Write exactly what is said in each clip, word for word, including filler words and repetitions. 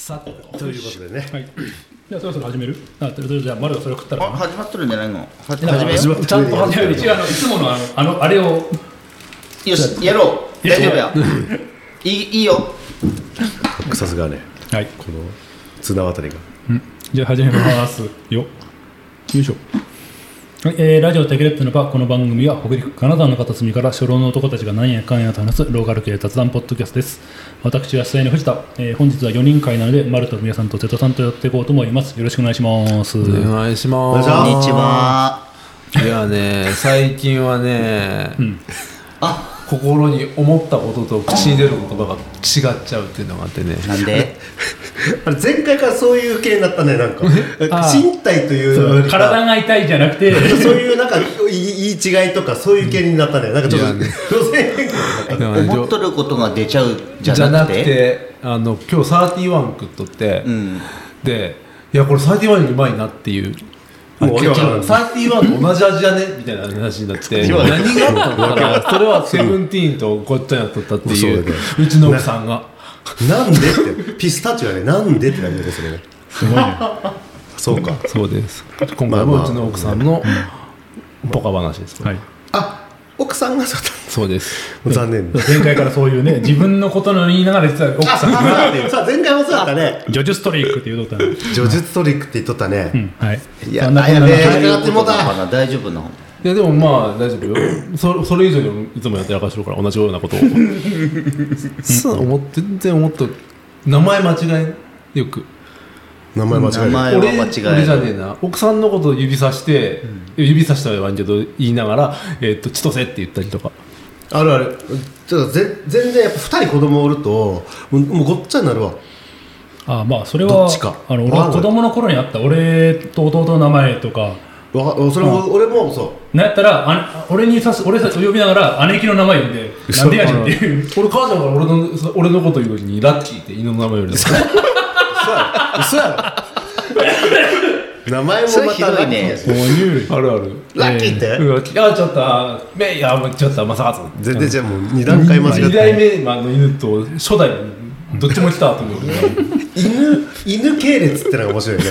さということでね、はい、じゃあそろそろ始める。あ、とりあえずじゃあ丸がそれを食ったらあ、始まっとるんじゃないの。始める。始まちゃんと始める。一応あのいつものあのあのあれをよしやろう。大丈夫や。いいいいよ。 さすがね。 はい。 この綱渡りが。 うん。じゃあ始めますよ。よいしょ。はい、えー、ラジオテケレットの場、この番組は北陸金沢の片隅から初老の男たちが何やかんやと話すローカル系雑談ポッドキャストです。私は出演の藤田、えー、本日はよにん会なので丸と宮さんと瀬戸さんとやっていこうと思います。よろしくお願いします。 お願いします。 こんにちは。 いやね、最近はね、うん、 あ心に思ったことと口に出る言葉が違っちゃうっていうのがあってね。 なんであれ前回からそういう系になったね。なんか身体という体が痛いじゃなくてそういうなんか言い違いとかそういう系になったね。なんかちょっと路線変更になった。 思っとることが出ちゃうじゃなくて、 じゃなくてあの今日サーティワン食っとって、うん、でいやこれサーティワンよりうまいなっていう。もうサーティワンと同じ味じゃねみたいな話になって何があったのかな。それはセブンティーンとごっちゃになっとったっていううちの奥さんがなんでってピスタチオはねなんでって感じですね。 すごいね。 そうかそうです。今回もうちの奥さんのポカ話です。 はい。あ奥さんがそうだ。 そうです。 残念。 前回からそういうね自分のことの言いながら実は奥さんがっていう。 さあ前回もそうだったね。 叙述トリックって言うとったね。 叙述トリックって言っとったね。 うん、はい。 いやなやべえかってもだ。 大丈夫なの。 いやでもまあ大丈夫よ。そ, それ以上にいつもやってらかしてるから同じようなことをそう思って全然思っと名前間違えよく名前間違え名前は間違え俺, 俺じゃねえな奥さんのことを指さして、うん、指さしたら言わんけど言いながら、えー、と千歳って言ったりとかあるある。ちょっとぜ全然やっぱふたり子供おるともう、もうごっちゃになるわ。 ああまあそれはあの俺は子供の頃にあった俺と弟の名前とかわそれも俺もそうなんやったらあ俺にさす俺たち呼びながら姉貴の名前呼んでなんでやねんっていう俺母ちゃんから俺の俺のこと言う時にラッキーって犬の名前より嘘やろ嘘やろ名前もまたラッキーあるあるラッキーって、えー、いやちょっとめいやちょっとまさか全然じゃもうに段階間違ってに代目の犬と初代どっちも来たと思う犬犬系列ってのが面白いね、はい、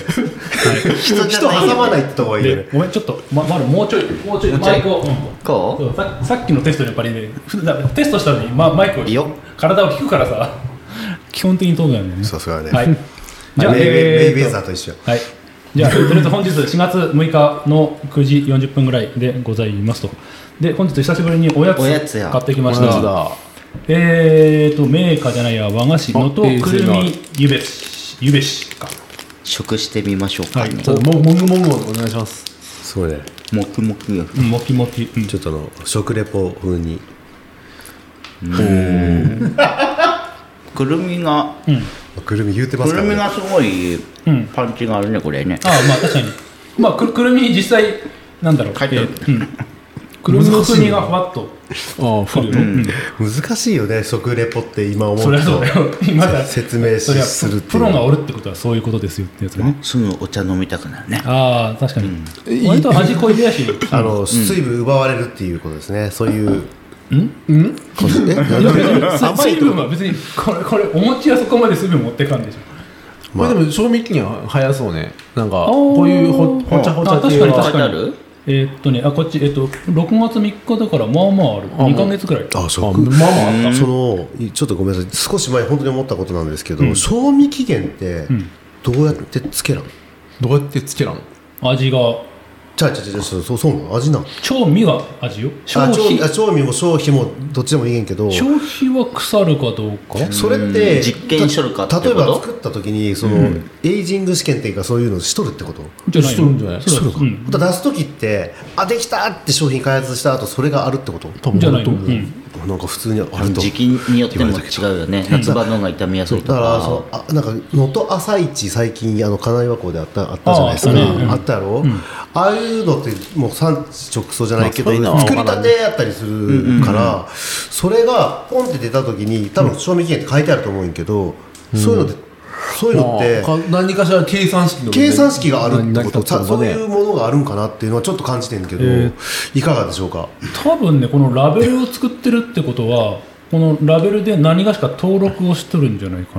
人, 人挟まないってとこがいいよね。 ごめんちょっとままだもうちょいもうちょいマイクを、うん、 こうさ, さっきのテストでやっぱりねテストしたのに、ま、マイクをいいよ体を引くからさ基本的に通るんだよね。 さすがね、 はい、 じゃあメイウェザーと一緒。 はいじゃあとりあえず本日しがつむいかのくじよんじゅっぷんぐらいでございますと。で本日久しぶりにおやつ買ってきました。えーとメーカーじゃないや和菓子のとくるみゆべしゆべしか食してみましょうかね。 はい、ももぐもぐお願いします。 そうねもきもきもきもき、うん、 ちょっとあの食レポ風にうんくるみが、 うん、くるみ言うてますからね。 くるみがすごいパンチがあるねこれね。 ああまあ確かにまあく る, くるみ実際なんだろう書いてある、 えーうんくるみの風味がふわっとあある、 うんうん、難しいよね食レポって今思うと。 そりゃそうだよ今だ説明しするっていうプロがおるってことはそういうことですよってやつね。 すぐお茶飲みたくなるね。 ああ確かに、うん、割と味濃いやしあの、うん、水分奪われるっていうことですね。そういううんうんえ水分は別にこれこれお餅はそこまで水分持ってかんでしょ。 まあ、これでも賞味期限は早そうね。なんかこういうほほちゃほちゃっていうのは確かに確かにえー、っとねあこっちえー、っとろくがつみっかだからまあまああるあにかげつくらい。 あそうあまあまああった。そのちょっとごめんなさい少し前本当に思ったことなんですけど、うん、賞味期限ってどうやってつけらん、うん、 どうやってつけらん味がちゃうちゃうちゃうそうそうそうなの味なん調味が味よ。 消費あ調味も消費もどっちでもいいんけど消費は腐るかどうかそれって実験しとるかってこと。 例えば作った時にその、うん、エイジング試験っていうかそういうのしとるってことじゃないの。しとるんじゃないしとるか、うん、出す時ってあできたって商品開発した後それがあるってことじゃないの、うん、 なんか普通にあると時期によっても違うよね。夏場のが傷みやすいとか。だからそうあなんか能登朝市最近あの金岩港であったあったじゃないですか。 あ, あ,、ねうん、あったやろ、うん、ああいうのってもう産地直送じゃないけど、まあ、作りたてやったりするから、うんうん、それがポンって出た時に多分賞味期限って書いてあると思うんやけど、うん、そういうのってそういうのって何かしら計算式の計算式があるってこと、そういうものがあるんかなっていうのはちょっと感じてるんだけど、えー、いかがでしょうか。 多分ねこのラベルを作ってるってことはこのラベルで何がしか登録をしとるんじゃないかな。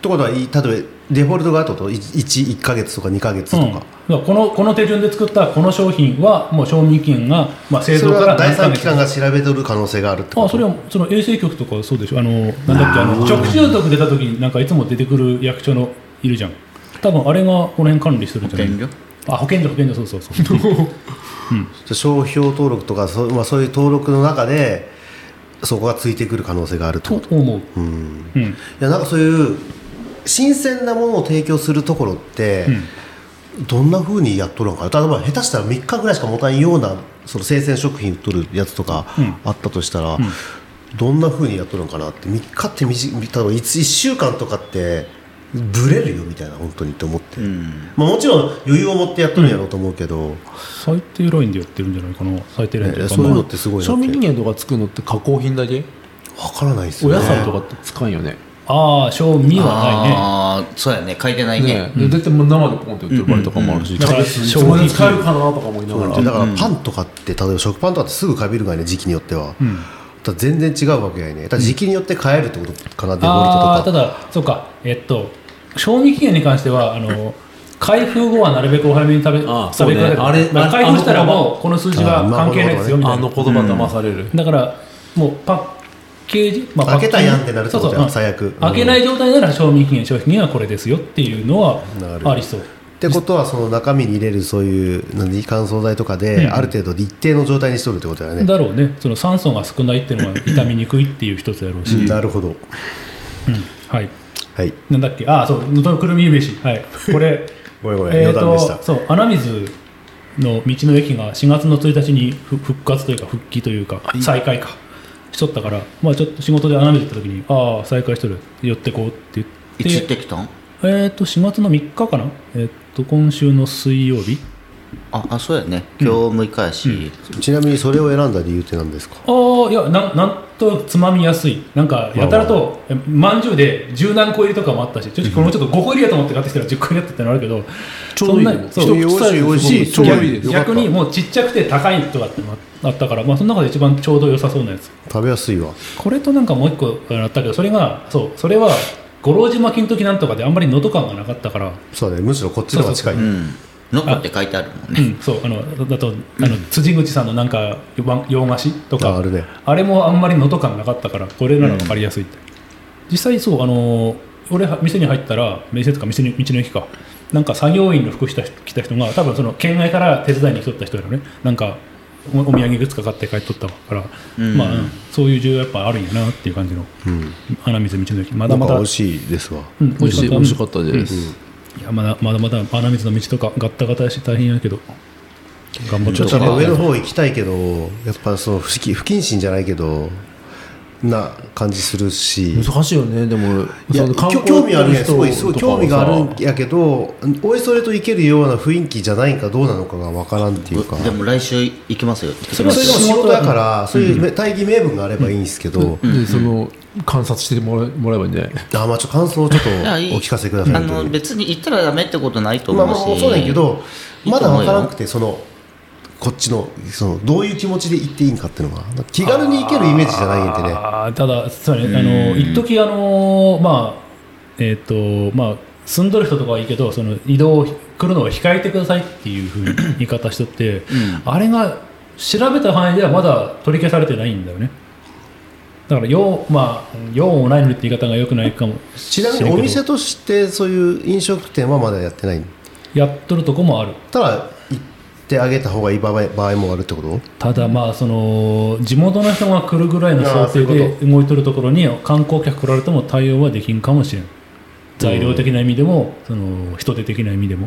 ってことは、例えばデフォルトがあったと いち, いっかげつとかにかげつとか、 うん、このこの手順で作ったこの商品はもう賞味期限が、まあ、製造から第三機関が調べとる可能性があるってこと。 あそれはその衛生局とかそうでしょ。あのなんだっけあの直習得出た時になんかいつも出てくる役所のいるじゃん。多分あれがこの辺管理してるんじゃない。保健所あ保健所保健所そうそうそう、 うん、商標登録とかそう、まあ、そういう登録の中でそこがついてくる可能性があると思う、 うんうん、いやなんかそういう新鮮なものを提供するところって、うん、どんな風にやっとるのかな。例えば下手したらみっかぐらいしか持たんようなその生鮮食品売っとるやつとかあったとしたら、うんうん、どんな風にやっとるのかなって。みっかって短い、多分いっしゅうかんとかってブレるよみたいな本当にって思って、うんまあ、もちろん余裕を持ってやっとるんやろうと思うけど、うん、 最低ラインでやってるんじゃないかな。最低ラインとか、 えー、そういうのってすごいなって。 賞味期限とかつくのって加工品だけ。 わからないですよね。 お野菜とかってつかんよね。 ああ賞味はないね。 ああそうやね書いてないね。 ねだってもう生でポンって売ってる場合とかもあるし、うんうんうん、だから消費使えるかなとか思いながら、 うん、だからパンとかって例えば食パンとかってすぐかびるがいね時期によっては、うん、だ全然違うわけやね。だから時期によって変えるってことかな、うん、デフォルトとか。 あただそうかえっと賞味期限に関してはあの開封後はなるべくお早めに食べああ、ね、 あれ開封したらもうこの数字は関係ないですよみたいな。 あの言葉騙される、 うん、だからもうパッケージ、まあ、 開けたやんってなるってことじゃん。最悪、うん、 開けない状態なら賞味期限商品はこれですよっていうのはありそう。 ってことはその中身に入れるそういう何乾燥剤とかである程度一定の状態にしとるってことだよね、 うん、だろうね。その酸素が少ないっていうのは傷みにくいっていう一つやろうし、 うん、なるほど、うん、 はいはい、 なんだっけああそう能登くるみ飯、はい、これごめんごめん、えー、余談でした。 そう穴水の道の駅がしがつのついたちに復活というか復帰というか再開かしとったから、まあ、ちょっと仕事で穴水行った時にああ再開しとる寄ってこうって言って。 いつ行ってきたん？ えーとしがつのみっかかな、えー、と今週の水曜日。 ああそうやね今日むいかやし、 うん、ちなみにそれを選んだ理由って何ですか？ ああいや な, なんとつまみやすい。なんかやたらとまんじゅうで十何個入りとかもあったし、ちょっとこれもちょっとごこ入りやと思って買ってきたらじゅっこ入りだったってのあるけど、 ちょうどいいね。 そう美味しい美味しい。 ちょうどいいです。逆にもうちっちゃくて高いとかってあったから、まあ、その中で一番ちょうど良さそうなやつ。 食べやすいわ。 これとなんかもう一個あったけど、それがそうそれは五郎島金時なんとかであんまり能登感がなかったから。 そうね、むしろこっちの方が近い。 のこって書いてあるもんね。 うん、そうあのだとあの辻口さんのなんか洋菓子とかあ, あ, る、ね、 あれもあんまり能登感なかったからこれなら分かりやすいって、うん、実際そうあの俺店に入ったら店とか店に道の駅かなんか作業員の服着た着た人が多分その県外から手伝いに来とった人やろね。なんか お, お土産グッズか買って帰っとったから、うんまあ、そういう需要やっぱあるんやなっていう感じの、うん、穴水道の駅まだまだ美味しいですわ、 うん、美味しかったです、うんいやまだまだまだ穴水の道とかガッタガタやし大変やけど頑張ってちょっと上の方行きたいけどやっぱその不謹慎じゃないけどな感じするし難しいよね。でもいや興味あるねすごいすごい興味があるんやけどおいそれと行けるような雰囲気じゃないかどうなのかが分からんっていうか。 でも来週行きますよ。 それは仕事だからそういう大義名分があればいいんですけど、 うんうん、でその観察してもらえばいいんじゃない？ あまあちょっと感想をちょっとお聞かせください。 あの別に行ったらダメってことないと思うし、 まあ、そうだけどまだ分からなくてそのこっち の, そのどういう気持ちで行っていいんかっていうのが気軽に行けるイメージじゃないんでね。 あただそうねあの一時あのまあえっ、ー、とまあ住んどる人とかはいいけどその移動来るのを控えてくださいっていうふうに言い方しとって、うん、あれが調べた範囲ではまだ取り消されてないんだよね。だから用まあ用もないのにって言い方が良くないかもしれないけど。ちなみにお店としてそういう飲食店はまだやってない？ やっとるとこもある。 ただ行ってあげた方がいい場合、場合もあるってこと？ ただまあその地元の人が来るぐらいの想定で動いとるところに観光客来られても対応はできんかもしれん。材料的な意味でも、うん、その人手的な意味でも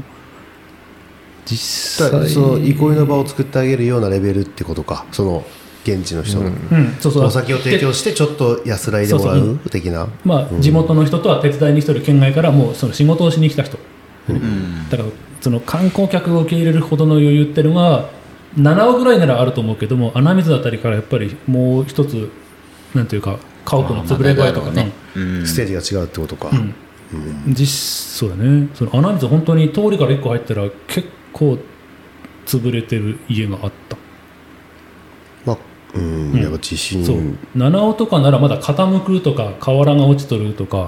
実際その憩いの場を作ってあげるようなレベルってことか。その現地の人の、うん、そうそうお酒を提供してちょっと安らいでもらう的な。 まあ、うん、地元の人とは手伝いに来てる県外からもうその仕事をしに来た人、うん、だからその観光客を受け入れるほどの余裕っていうのがななおぐらいならあると思うけども穴水あたりからやっぱりもう一つなんていうか家屋の潰れ具合とかね、 うん、ステージが違うってことか、 うんうん、実そうだね。その穴水本当に通りからいっこ入ったら結構潰れてる家があった。 まあうん、やっぱ地震、 そう七尾とかならまだ傾くとか瓦が落ちとるとか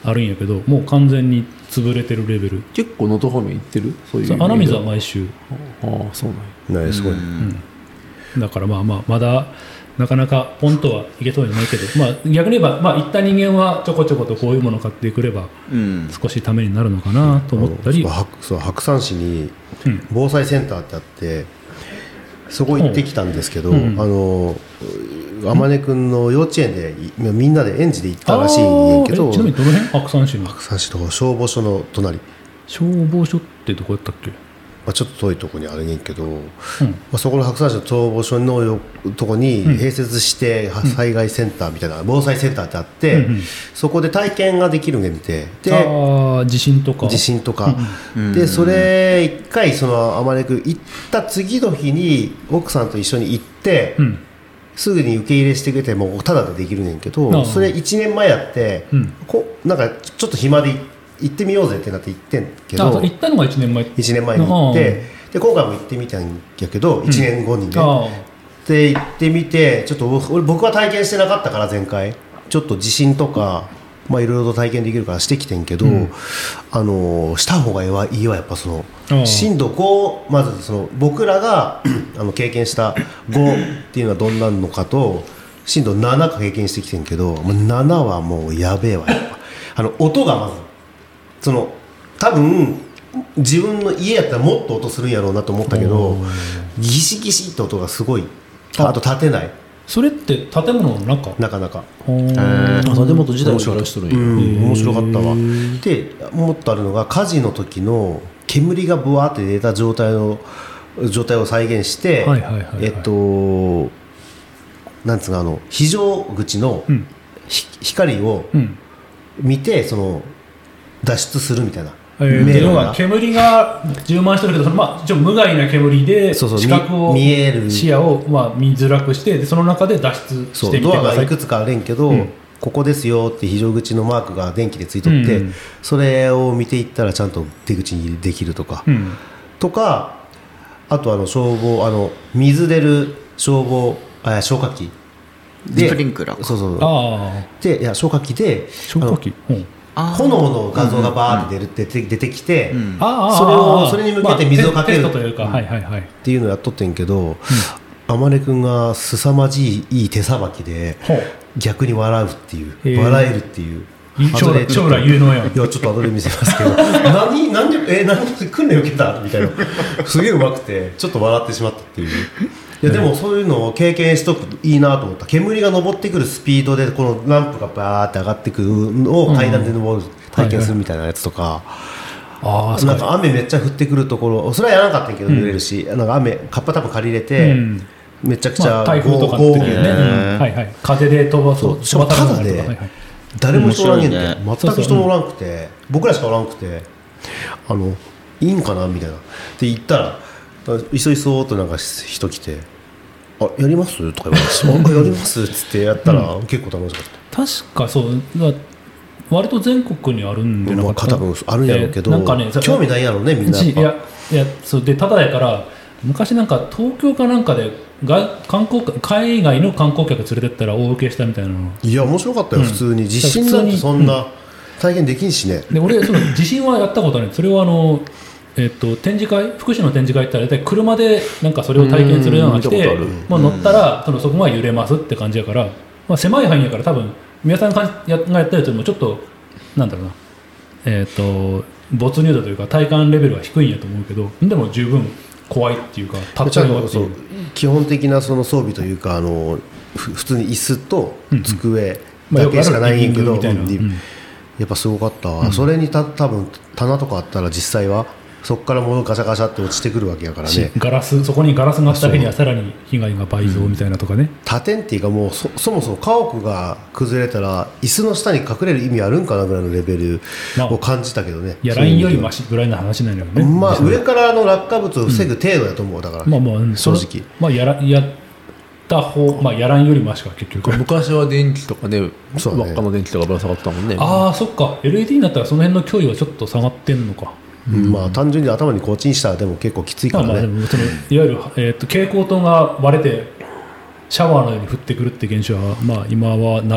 あるんやけど、もう完全に潰れてるレベル。 結構能登方面行ってる？そういうそう穴水は毎週。 ああそうなんや。 ねすごい、 うんだからまあまあまだなかなかポンとはいけそうにないけど、まあ、逆に言えば、まあ、行った人間はちょこちょことこういうものを買ってくれば少しためになるのかなと思ったり、 そうはそう白山市にうん防災センターってあってそこ行ってきたんですけど、 うんあの天音くんの幼稚園でいみんなで園児で行ったらしいんやけど、 あーえちなみにどの辺？白山市の白山市の消防署の隣、ま消防署ってどこやったっけ？ あ、ちょっと遠いところにあるんやけど、まうんあ、そこの白山市の消防署のよとこにうん併設して災害センターみたいな、防災センターってあって、 うんうんそこで体験ができるんや見て、でああ地震とか地震とか、 うんでそれ一回その天音くん行った次の日に奥さんと一緒に行って、 うんすぐに受け入れしてくれてもうタダでできるねんけあど、 あそれいちねんまえやって、 うんこなんかちょっと暇で行ってみようぜってなって行ってんけど、 あそう行ったのがいちねんまえ。 いちねんまえに行ってで今回も行ってみたんやけどいちねんごにね、 あで行ってみてちょっと俺僕は体験してなかったから前回ちょっと地震とかまあいろいろと体験できるからしてきてんけど、 うんああのした方がいいわいいわやっぱそのああ震度ごまずその僕らがあの経験したごっていうのはどんなのかと震度ななか経験してきてんけどもうななはもうやべえわやっぱあの音がまずその多分自分の家やったらもっと音するんやろうなと思ったけどギシギシって音がすごいああと立てないそれって建物の中？ なかなか。 ほーーあ建物自体をからしとるんや。 うん、面白かったわ。でもっとあるのが火事の時の煙がブワーって出た状態の状態を再現して、 はいはいはいはいえっとなんつうのあの非常口のうんひ光をうん見てその脱出するみたいな。 えー、 迷路が要は煙が充満してるけどその、まあ、一応無害な煙でそうそう視覚を見見える視野を、まあ、見づらくしてでその中で脱出そうしてみてください。 ドアがいくつかあれんけど、 うんここですよって非常口のマークが電気でついとって、 うんそれを見ていったらちゃんと出口にできるとか、 うんとかあとあの消防あの水出る消防あ消火器でスプリンクラーかそうそうああでいや消火器で消火器うんあー炎の画像がバーって出る、出て出てきて、 うんああそれをああそれに向けて水をかけるまあテテストというか、はいはいはいっていうのをやっとってんけど、天音くんが凄まじいいい手さばきでほう逆に笑うっていう、 へー笑えるっていういい将来将来有能やん。 いやちょっと後で見せますけど何何でえ何で訓練受けたみたいなすげえうまくてちょっと笑ってしまったっていういやでもそういうのを経験しとくといいなと思った。煙が上ってくるスピードでこのランプがバーって上がってくるのを階段で上る、体験するみたいなやつとか、 ああそうなんか雨めっちゃ降ってくるところそれはやらなかったんやけど濡れるし、なんか雨カッパ多分借りれて、 うんめちゃくちゃ、 まあ、台風とかの時豪雨にね、うんはいはい、風で飛ばそうしかも飛ばされただでるとかはいはい誰も人おらんねんて、 面白いね全く人もおらんくて、僕らしかおらんくてあのいいんかなみたいなで行ったらいそいそとなんか人来て「あやります?」とか言われて「あやります」っつってやったら、結構楽しかった。 確かそうだ割と全国にあるんでなかったまあ、多分あるんやろうけど、 えーなんかね興味ないやろうねみんなやっぱいやいやそうでただやから昔なんか東京かなんかで外観光海外の観光客連れてったら大受けしたみたいなのいや面白かったよ、 うん普通に地震なんてそんな体験できんしね、 で俺その地震はやったことない。それはあのえっと展示会福祉の展示会行ったら大体車でなんかそれを体験するようなのが来てうん見たことあるまあ、乗ったらそのそこが揺れますって感じやから、まあ、狭い範囲やから多分皆さんがやがやったやつよりもちょっとなんだろうなえっと没入度というか体感レベルは低いんやと思うけどでも十分怖いっていうか立っちゃうよってそいうう基本的なその装備というかあのふ普通に椅子と机まあよくあるだけしかないんやけど、 リビングみたいなうんうんやっぱすごかったわ、それにた多分棚とかあったら実際はそこから物ガシャガシャって落ちてくるわけやからね。 ガラスそこにガラスがあっただけにはさらに被害が倍増みたいなとかね、 他店っていうかもう そ, そもそも家屋が崩れたら椅子の下に隠れる意味あるんかなぐらいのレベルを感じたけどね。 いやラインよりマシぐらいの話なんだよね。 まあ上からの落下物を防ぐ程度やと思うだから、 まあまあうん正直それまあやらやった方まあやらんよりマシか結局。 昔は電気とかねそうね輪っかの電気とかぶら下がったもんね。 ああそっか エルイーディー になったらその辺の脅威はちょっと下がってんのか。 うんまあ単純に頭にコーチンしたらでも結構きついかまあらね。 まあでもそのいわゆる、えー、と蛍光灯が割れてシャワーのように降ってくるって現象はまあ今はない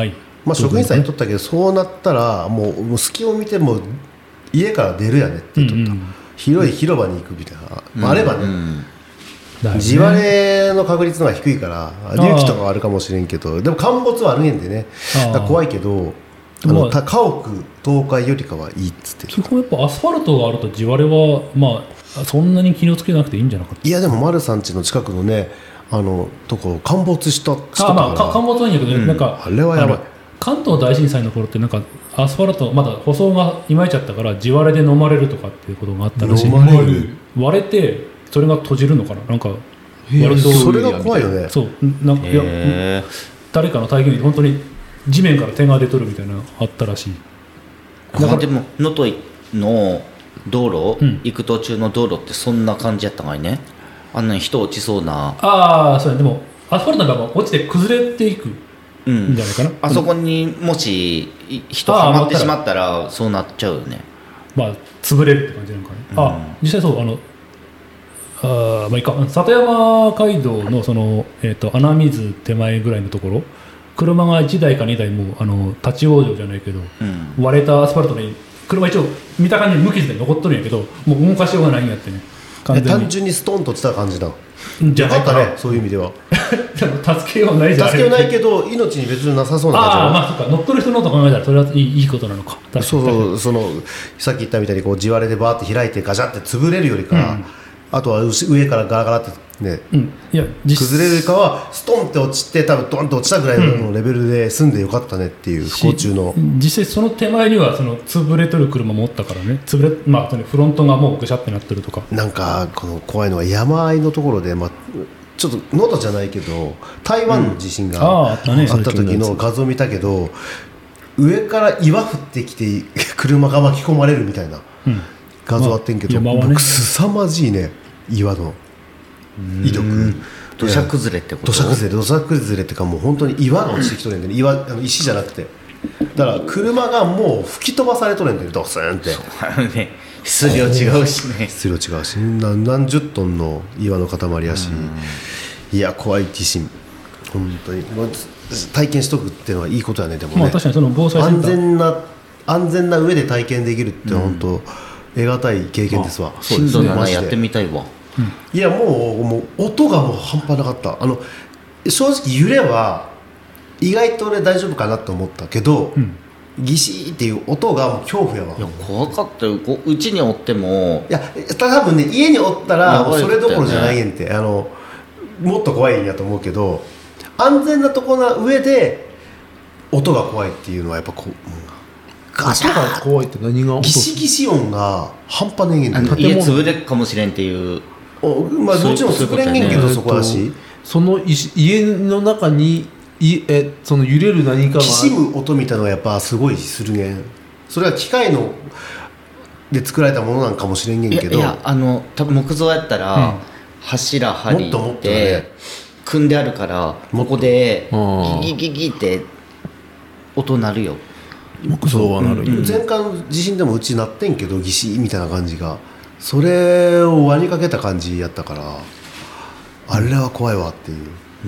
まあ、職員さんにとったけどそうなったらもう、もう隙を見ても家から出るやねって言っとった、うんうん、広い広場に行くみたいな、まあ、あればね、うんうん、地割れの確率の方が低いから隆起とかはあるかもしれんけどでも陥没はあるんでねだ怖いけどあの家屋倒壊よりかはいいっつって基本やっぱアスファルトがあると地割れはまあそんなに気をつけなくていいんじゃなかった。 いやでも丸さん家の近くのねあのとこ陥没したあ、まあ、陥没はいいんだけど、うん、なんかあれはやばい。 関東大震災の頃ってなんかアスファルトまだ舗装がいまいちゃったから地割れで飲まれるとかっていうことがあったらしい。割れてそれが閉じるのかななんか割とそれが怖いよね。 そうなんかいや誰かの体験で本当に地面から点が出とるみたいなのあったらしい。 だからでも能登の道路、うん、行く途中の道路ってそんな感じやったがいね。あんなに人落ちそうな。 ああそうね。でもアスファルトが落ちて崩れていくんじゃないかな、うん、 あそこにもし人はまってしまったらそうなっちゃうよね。 まあ潰れるって感じなのかね、うん、あ実際そうあのあまあいいか里山街道のその、えー、と穴水手前ぐらいのところ車がいちだいかにだいもうあの立ち往生じゃないけど、うん、割れたアスファルトに車一応見た感じ無傷で残っとるんやけどもう動かしようがないんやってね。 単純にストンと落ちた感じだじゃないかねそういう意味ではでも助けようないじゃん。 助けようないけど命に別になさそうな感じ。 ああまあそっか乗っ取る人のと考えたらそれはいい、いいことなのか。 そうそうそのさっき言ったみたいにこう地割れでバーって開いてガチャって潰れるよりか、うん、あとは上からガラガラってね、うん、いや崩れるよりかはストンって落ちて多分ドンと落ちたぐらいのレベルで済んでよかったねっていう不幸中の、 うん、実際その手前にはその潰れとる車もおったからね潰れ、まあ、フロントがもうぐしゃってなってるとかなんかこの怖いのは山あいのところで、まあ、ちょっと能登じゃないけど台湾の地震があった時の画像見たけど、うん、上から岩降ってきて車が巻き込まれるみたいな画像あってんけど、まあね、僕凄まじいね岩の威力土砂崩れってこと？ 土砂崩れ土砂崩れってかもう本当に岩が落ちてきとるんで、ね、岩あの石じゃなくてだから車がもう吹き飛ばされとるんでドスンってね質量違うしね質量違うし何, 何十トンの岩の塊やしいや怖い地震本当に体験しとくっていうのはいいことやね。でもね、 まあ、確かにその防災センター安全な安全な上で体験できるって本当、うん、得難い経験ですわ。 震度ななやってみたいわ。 いやもう、もう音がもう半端なかった。あの正直揺れは意外と俺大丈夫かなと思ったけど、うん、ギシーっていう音がもう恐怖やわ。 いや怖かったよ。うちにおってもいや多分ね家におったらそれどころじゃないんって、ね、あのもっと怖いんやと思うけど安全なところの上で音が怖いっていうのはやっぱこう、うん、 ガシャー怖いって何がギシギシ音が半端ねえんねん。家潰れるかもしれんっていうまあ、もちろん作れんねんけどそこだしその家の中にいえその揺れる何かがきしむ音みたいなのがやっぱすごいするねん。それは機械ので作られたものなんかもしれんねんけどいやいやあの多分木造やったら、うん、柱張りって組んであるからここでギギギギって音鳴るよ。 木造はなる、 うん、前回の地震でもうち鳴ってんけどギシみたいな感じがそれを割りかけた感じやったからあれは怖いわっていう、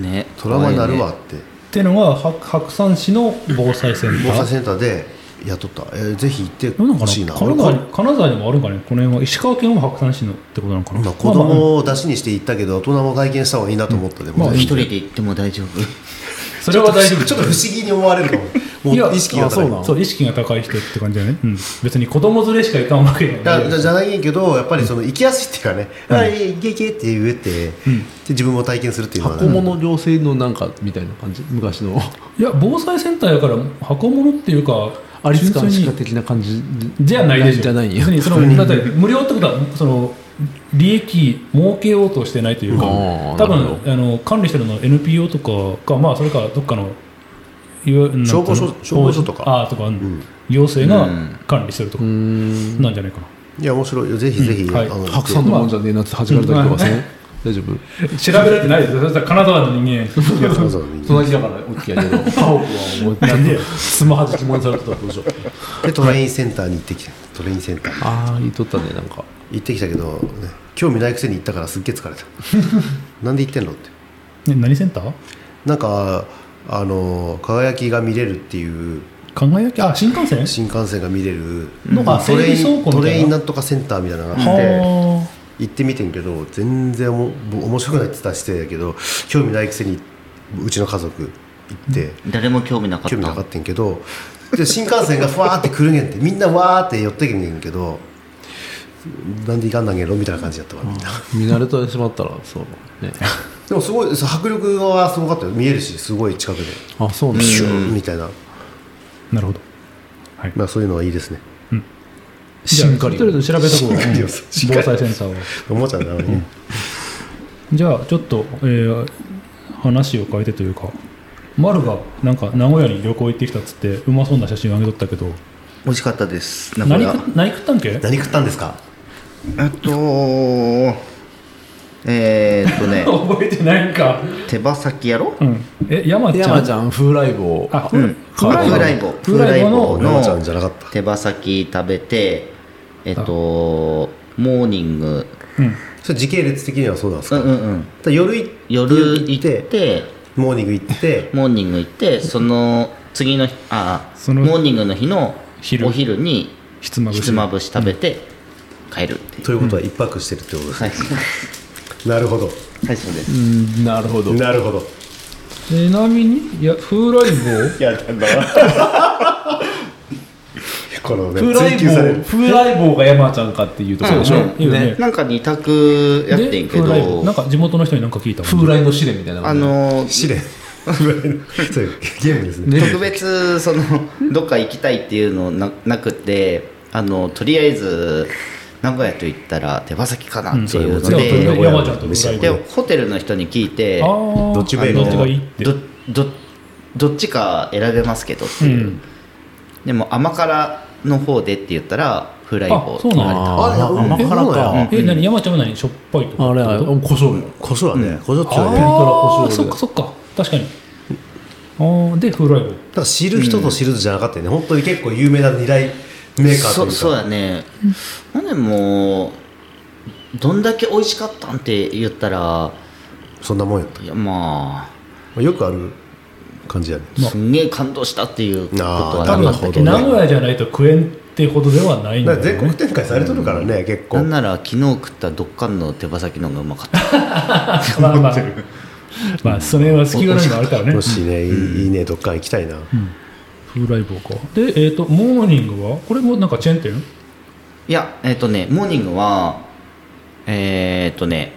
ね、トラウマになるわって、ね、 っていうのが白山市の防災センター防災センターでやっとった、えー、ぜひ行ってほしいな。 金沢に金沢にもあるんかねこの辺は石川県も白山市のってことなのかな、まあ、 子供を出しにして行ったけど大人も体験した方がいいなと思った。でも、 まあ、一人で行っても大丈夫それは大丈夫。 ちょっと不思議に思われるかももう意識が高いそうそう意識が高い人って感じだね、うん、別に子供連れしか行かんわけじゃないじゃないけどやっぱりその行きやすいっていうかね、うん、あいけいけって言えて、うん、で自分も体験するっていうのは、ね、 箱物行政のなんかみたいな感じ昔のいや防災センターやから箱物っていうかアリスカンシカ的な感じじゃないでしょ。 じゃないんや。 別にそのだって無料ってことはその利益儲けようとしてないというか多分あの管理してるのは エヌピーオー とかかまあそれかどっかの消防署消防署とかあとか、うん、行政が管理してるとかなんじゃないかな。 いや面白いよぜひぜひ、うんはい、 白山のもんじゃねえなって弾かれたりとかね大丈夫調べられてないですよ。そしたら金沢の人間隣だから大きいやけど家屋はもうなんでスマホで問されてたらどうしようでトレインセンターに行ってきた。トレインセンターああ言っとったねなんか行ってきたけど、ね、興味ないくせに行ったからすっげえ疲れたなんで行ってんのって、 ね、何センターなんかあの輝きが見れるっていう輝きあ新幹線新幹線が見れるのがトレイントレインななんとかセンターみたいなのがあって行ってみてんけど全然おも面白くないって言ったら失礼だけど興味ないくせにうちの家族行って、 うん、誰も興味なかった興味なかったんけどで新幹線がふわーって来るんやってみんなわーって寄ってけんねんけどなんで行かんなんやろみたいな感じだったわみんな見慣れてしまったらそうねでもすごい迫力はすごかったよ見えるしすごい近くであそうねシューみたいななるほど、はいまあ、そういうのはいいですねしんかりとりあえず調べとこう、うん、防災センサーをおもちゃなのに、ねうん、じゃあちょっと、えー、話を変えてというか丸がなんか名古屋に旅行行ってきたっつってうまそうな写真をあげとったけど美味しかったです何何食ったんけ何食ったんですかえっとえー、っとね覚えてないんか手羽先やろ、 うん、え山ちゃん山ちゃん風来坊あ、 うん、風来坊風来坊の手羽先食べてえっとモーニング、 うん、それ時系列的にはそうなんですか、 うんうんうん、 夜夜行ってモーニング行ってモーニング行ってその次の日あそのモーニングの日のお昼にひつまぶし食べて帰るっていう、 ということは一泊してるってことですね、うん、なるほどはいそうですうんなるほどなるほどちなみにいや風来坊やだなこのね風来坊風来坊が山ちゃんかっていうとそうでしょ、うんうんね、なんか二択やってんけどなんか地元の人に何か聞いた風来の試練みたいなあのー、 試練そういうゲームですね特別そのどっか行きたいっていうの な, なくてあのとりあえず名古屋と言ったら手羽先かなっていうので、うん、 山ちゃんとでホテルの人に聞いてどっちがいいってど, ど, どっちか選べますけどっていう、うん、でも甘辛の方でって言ったらフライボーって言われたあれ甘辛か、 うん、え何山ちゃんは何しょっぱいとかあれは胡椒よ胡椒はね、うん、胡椒強いねああそっかそっか確かにあでフライボーだから知る人と知る人じゃなかったよね、うん、本当に結構有名な二大メーカーというかそ, そうやね、うん、でもどんだけ美味しかったんって言ったらそんなもんやったいやまあよくある感じやね、 まあ、すんげえ感動したっていうことはなかったけど、 名古屋じゃないと食えんってほどではないんだよね全国展開されとるからね、うん、結構なんなら昨日食ったどっかんの手羽先の方がうまかったまあまあまあそれは好きがらみもあるからねもしね、うん、いいねどっか行きたいな、うん、 風来坊かで、えーとモーニングはこれもなんかチェーン店いやえっ、ー、とねモーニングはえっ、ー、とね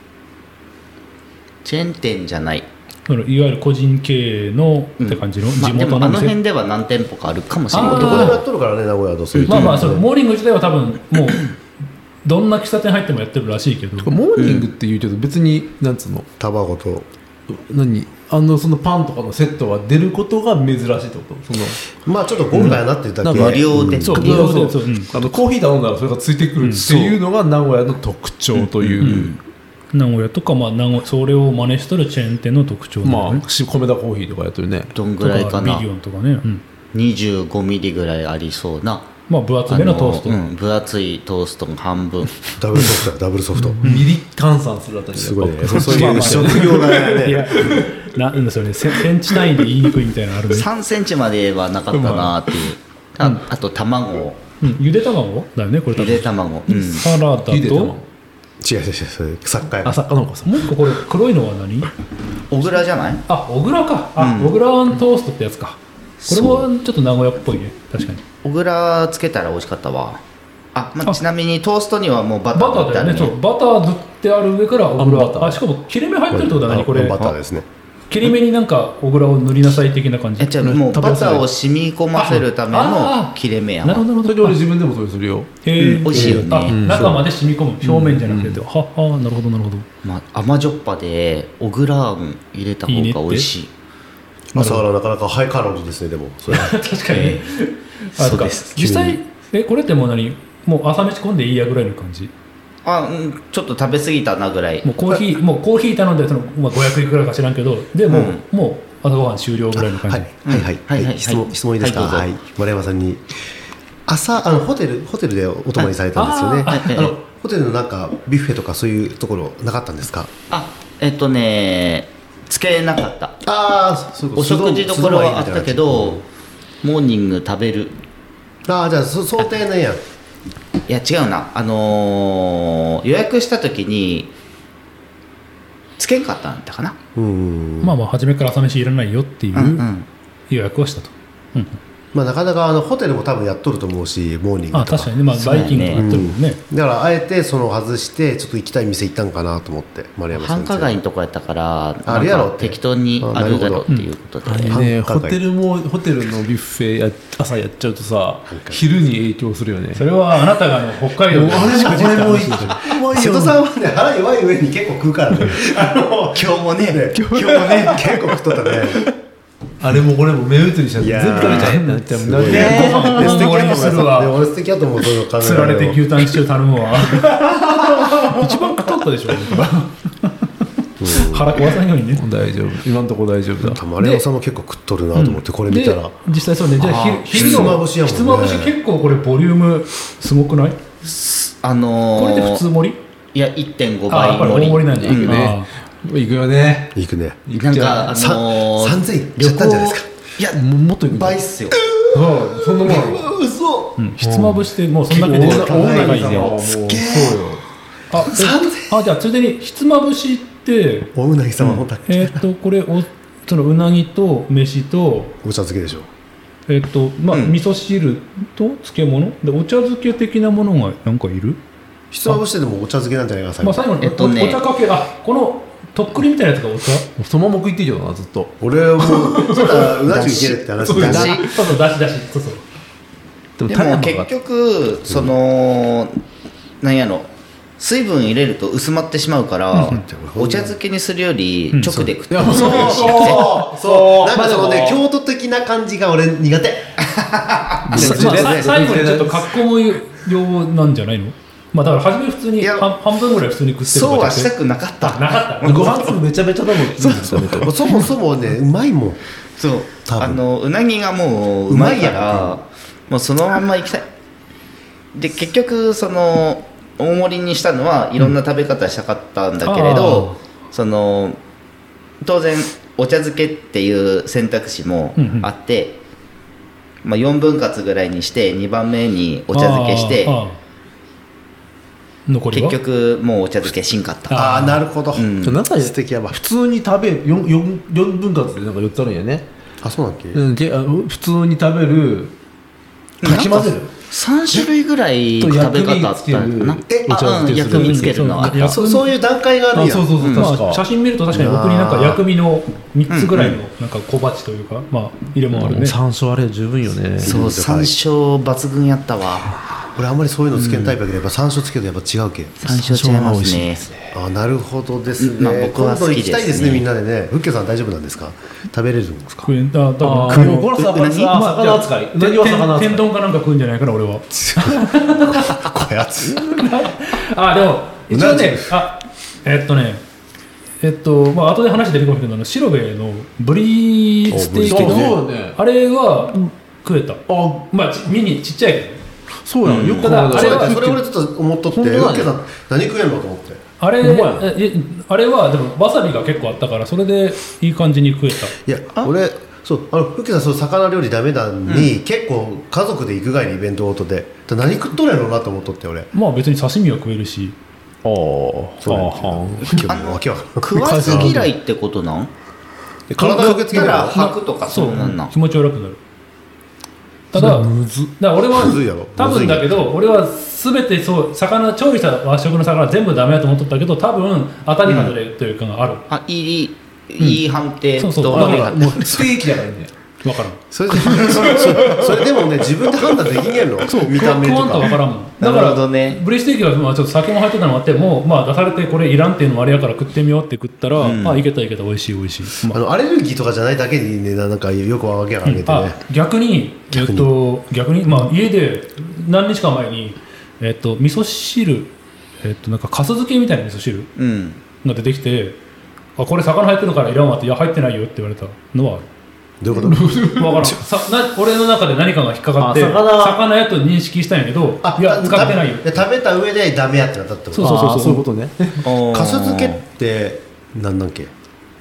チェーン店じゃないいわゆる個人経営のって感じの地元の店、 うんまあ、でもあの辺では何店舗かあるかもしれないどこでもやっとるからね名古屋はどうするまあまあそのモーニング自体は多分もうどんな喫茶店入ってもやってるらしいけどモーニングっていうけど別になんつうの卵と何あのそのパンとかのセットは出ることが珍しいってことそのまあちょっと豪華やなって言ったら、 うん、無料で、 うん、そう無料でそう、うん、あのコーヒー頼んだらそれがついてくるっていうのが名古屋の特徴という、うんうんうん名古屋とか、まあ、名古それを真似してるチェーン店の特徴だよね、 まあ、米田コーヒーとかやってるねどんぐらいかなミリオンとかね、うん、 にじゅうごミリぐらいありそうな、 まあ、分厚めのトースト、 うん、分厚いトーストの半分ダブルソフトダブルソフト、うん、 ミリ換算するあたりすごいねそういう職業がねいやなんですよねセンチ単位で言いにくいみたいなのあるねさんセンチまではなかったなっていう、うん、あ, あと卵、 うん、ゆで卵だよねこれゆで卵、うん、 サラダと違う違う違うそれ作家やあ作家の方かもう一個これ黒いのは何小倉じゃないあ小倉かあ、うん、小倉ワントーストってやつかこれもちょっと名古屋っぽいね確かに小倉つけたら美味しかったわあ、まあ、ちなみにトーストにはもうバターバターだよねそうバター塗ってある上から小倉 あ, あしかも切れ目入ってるってことだねこれバターですね切り目になんか小倉を塗りなさい的な感じえじゃあもうバターを染み込ませるための切れ目やなるほどなるほどそれ俺自分でもそれするよへえ、 うん、美味しいよね、 あ、うん、中まで染み込む表面じゃなくて、うん、ははなるほどなるほど、 まあ、甘じょっぱで小倉あん入れた方が美味しい朝からなかなかハイカロリーですねでもそれ確かに、えー、そうです実際えこれってもう何もう朝飯込んでいいやぐらいの感じあ、うん、ちょっと食べ過ぎたなぐらいもうコーヒーもうコーヒー頼んでその、まあ、ごひゃくいくらか知らんけどでも、うん、もう朝ごはん終了ぐらいの感じはいはいはい、はいはい、質問質問いいですか、はい、丸山さんに朝あのホテルホテルでお泊まりされたんですよね、はい、ああのホテルのなんかビュッフェとかそういうところなかったんですかあえっとねつけなかった。 ああ、そういうこと。 お食事どころはあったけど、モーニング食べる。 ああ、じゃあそ想定ねやん。 いや違うな、あのー、予約した時につけんかったんだかな。 うん、 まあまあ初めから朝飯いらないよっていう予約をしたと、うんうん、 まあ、なかなかあのホテルも多分やっとると思うし、モーニングとか。 あ、確かにね、まあ、バイキングやってるもんね、 うん、だからあえてその外してちょっと行きたい店行ったんかなと思って。丸山繁華街のとこやったからあるやろって適当にあるだろうっていうことで、 うん、ね、ホテルもホテルのビュッフェや朝やっちゃうとさ、昼に影響するよね。 それはあなたが、ね、北海道であれもこれもいい。 瀬戸さんはね、腹弱い上に結構食うからね。あの今日もね、 ね今日もね結構食っとったね。 あれもこれも目移りしちゃって全部食べちゃえってなっちゃうもんね。 ね、 ご飯素敵やとするわ。 俺素敵やと思う。そういうの考え釣られて牛タンシチュー頼むわ。一番食っとったでしょ。腹壊さんようにね。 大丈夫。今のところ大丈夫だ。 丸山さんも結構食っとるなと思って、これ見たら。 実際そうね。じゃあ昼のひつまぶしやもんね。 ひつまぶし結構これボリュームすごくない？ あのー、 これで普通盛り？ いや いってんごあ、 倍盛り。 大盛りなんだ。 いくね。行くよね。 行くね。 なんかあのー、 さんぜんえんいっちゃったんじゃないですか。 いやもっと倍っすよ。 そう、そんなもんあるわ。 嘘。 ひつまぶしってもうそんだけで大高いよ。 よ。そうよ。 あ、あ、じゃあついでにひつまぶしっておうなぎ様本当に。 えっとこれおそのうなぎと飯とお茶漬けでしょ。 えっとまあうん味噌汁と漬物でお茶漬け的なものがなんかいる？ ひつまぶしでもお茶漬けなんじゃないか最まあ後。 最後にえっとねお茶かけ、あ、このとっくりみたいなやつがお茶？ そのまま食いっていいけどな、ずっと。 俺はもうそしたらうな重いけるって話そうだしそうそう、だしだし、そうそう。 でタレもも結局その、なんやろ、水分入れると薄まってしまうから、お茶漬けにするよりうん直で食ってそうもそう美味しいよね。 そうそう。なんかそのね、 まあでも京都的な感じが俺苦手。 まあさ最後にちょっとかっこむようなんじゃないの？まあだから初め普通にいや半半分ぐらい普通に食ってるそうはしたくくなかった。 なかった。 ご飯粒めちゃめちゃだもん。そうそうそう。 そもそもね、うまいもん。 そう多分あのうなぎがもううまいかうまいやらもうそのまんまいきたい。で結局その大盛りにしたのはいろんな食べ方したかったんだけれど、その当然お茶漬けっていう選択肢もあって、まあ、よんぶん割ぐらいにしてにばんめにお茶漬けしてあーあー残りは結局もうお茶漬けしんかった。 ああ、なるほど。 うん中で素敵やわ。 普通に食べるよんぶん割でなんかよっつあるんやね。 あ、そうなんだっけ。 うん、であ普通に食べるなんかかき混ぜるさん種類ぐらい食べ方あったのかな。 えあ、うん、薬味つけるのあった。 そそういう段階があるんやん。 そうそうそう、確かまあ、写真見ると確かに奥になんか薬味のみっつぐらいのなんか小鉢というか、まあ入れ物あるね。 山椒あれ十分よね。 そう、山椒抜群やったわ。 俺あんまりそういうのつけんタイプだけど、やっぱ山椒つけるとやっぱ違うけん。 山椒違いますね。 あ、なるほどですね。 まあ僕は好きですね今度行きたいですね、みんなでね。ふっけさん大丈夫なんですか？食べれるんですか？ 食えんだだあからーこれさ、これさ、魚扱い。うなぎは魚扱い。 天丼かなんか食うんじゃないかな俺は。 こやつ。 あ、でも一応ね、あ、えっとねえっとまあ後で話出てくるけど、あの白兵衛のブリステーキそうのだねあれは食えた。 あ、 まあちミニちっちゃいけどね。 そうやん。よくただ考えあれはあれはそれ俺ちょっと思っとって、 本当だねふっけさん何食えんのと思って。 あれうまいええあれはでもわさびが結構あったからそれでいい感じに食えた。 いや、俺そうあのふっけさんそう魚料理ダメなのに、結構家族で行くがいにイベントごとでだ何食っとるやろうなと思っとって俺。 まあ別に刺身は食えるし。 ああ、 そうなんあですよ。今日もわけわからん。 食わず嫌いってことなん？ 体が受け付けるたら吐くとかそうなんなん。 気持ち悪くなる。ただ、だから俺はむずいやろ多分だけど俺は全てそう魚調理した和食の魚全部ダメだと思っとったけど多分当たり外れというかがある。 あ、いいいい判定そうそうとだから悪い判定。 もうステーキだからね。 分からん。 それでそそれでもね自分で判断できんやろ。見た目と食わんと分か。 からんもん。だなるからほどねブリステーキはまあちょっと酒も入ってたのもあってもうまあ出されてこれいらんっていうのもあれやから食ってみようって食ったら、 うんあいけたいけた美味しい美味しい。まああのアレルギーとかじゃないだけにねなんかよくわけがあげてあね。 逆に逆にえっと逆にまあ家で何日か前にえっと味噌汁えっとなんか粕漬けみたいな味噌汁うん。 が出てきてあこれ魚入ってるからいらんわっていや入ってないよって言われたのはある。 どういうこと？ 分からんさな俺の中で何かが引っかかってあ魚魚やと認識したんやけどあいや使ってないよ。 食べ食べた上でダメやってなったってこと。 そうそうそうあーそういうことね。 かす漬けってなんなんけ？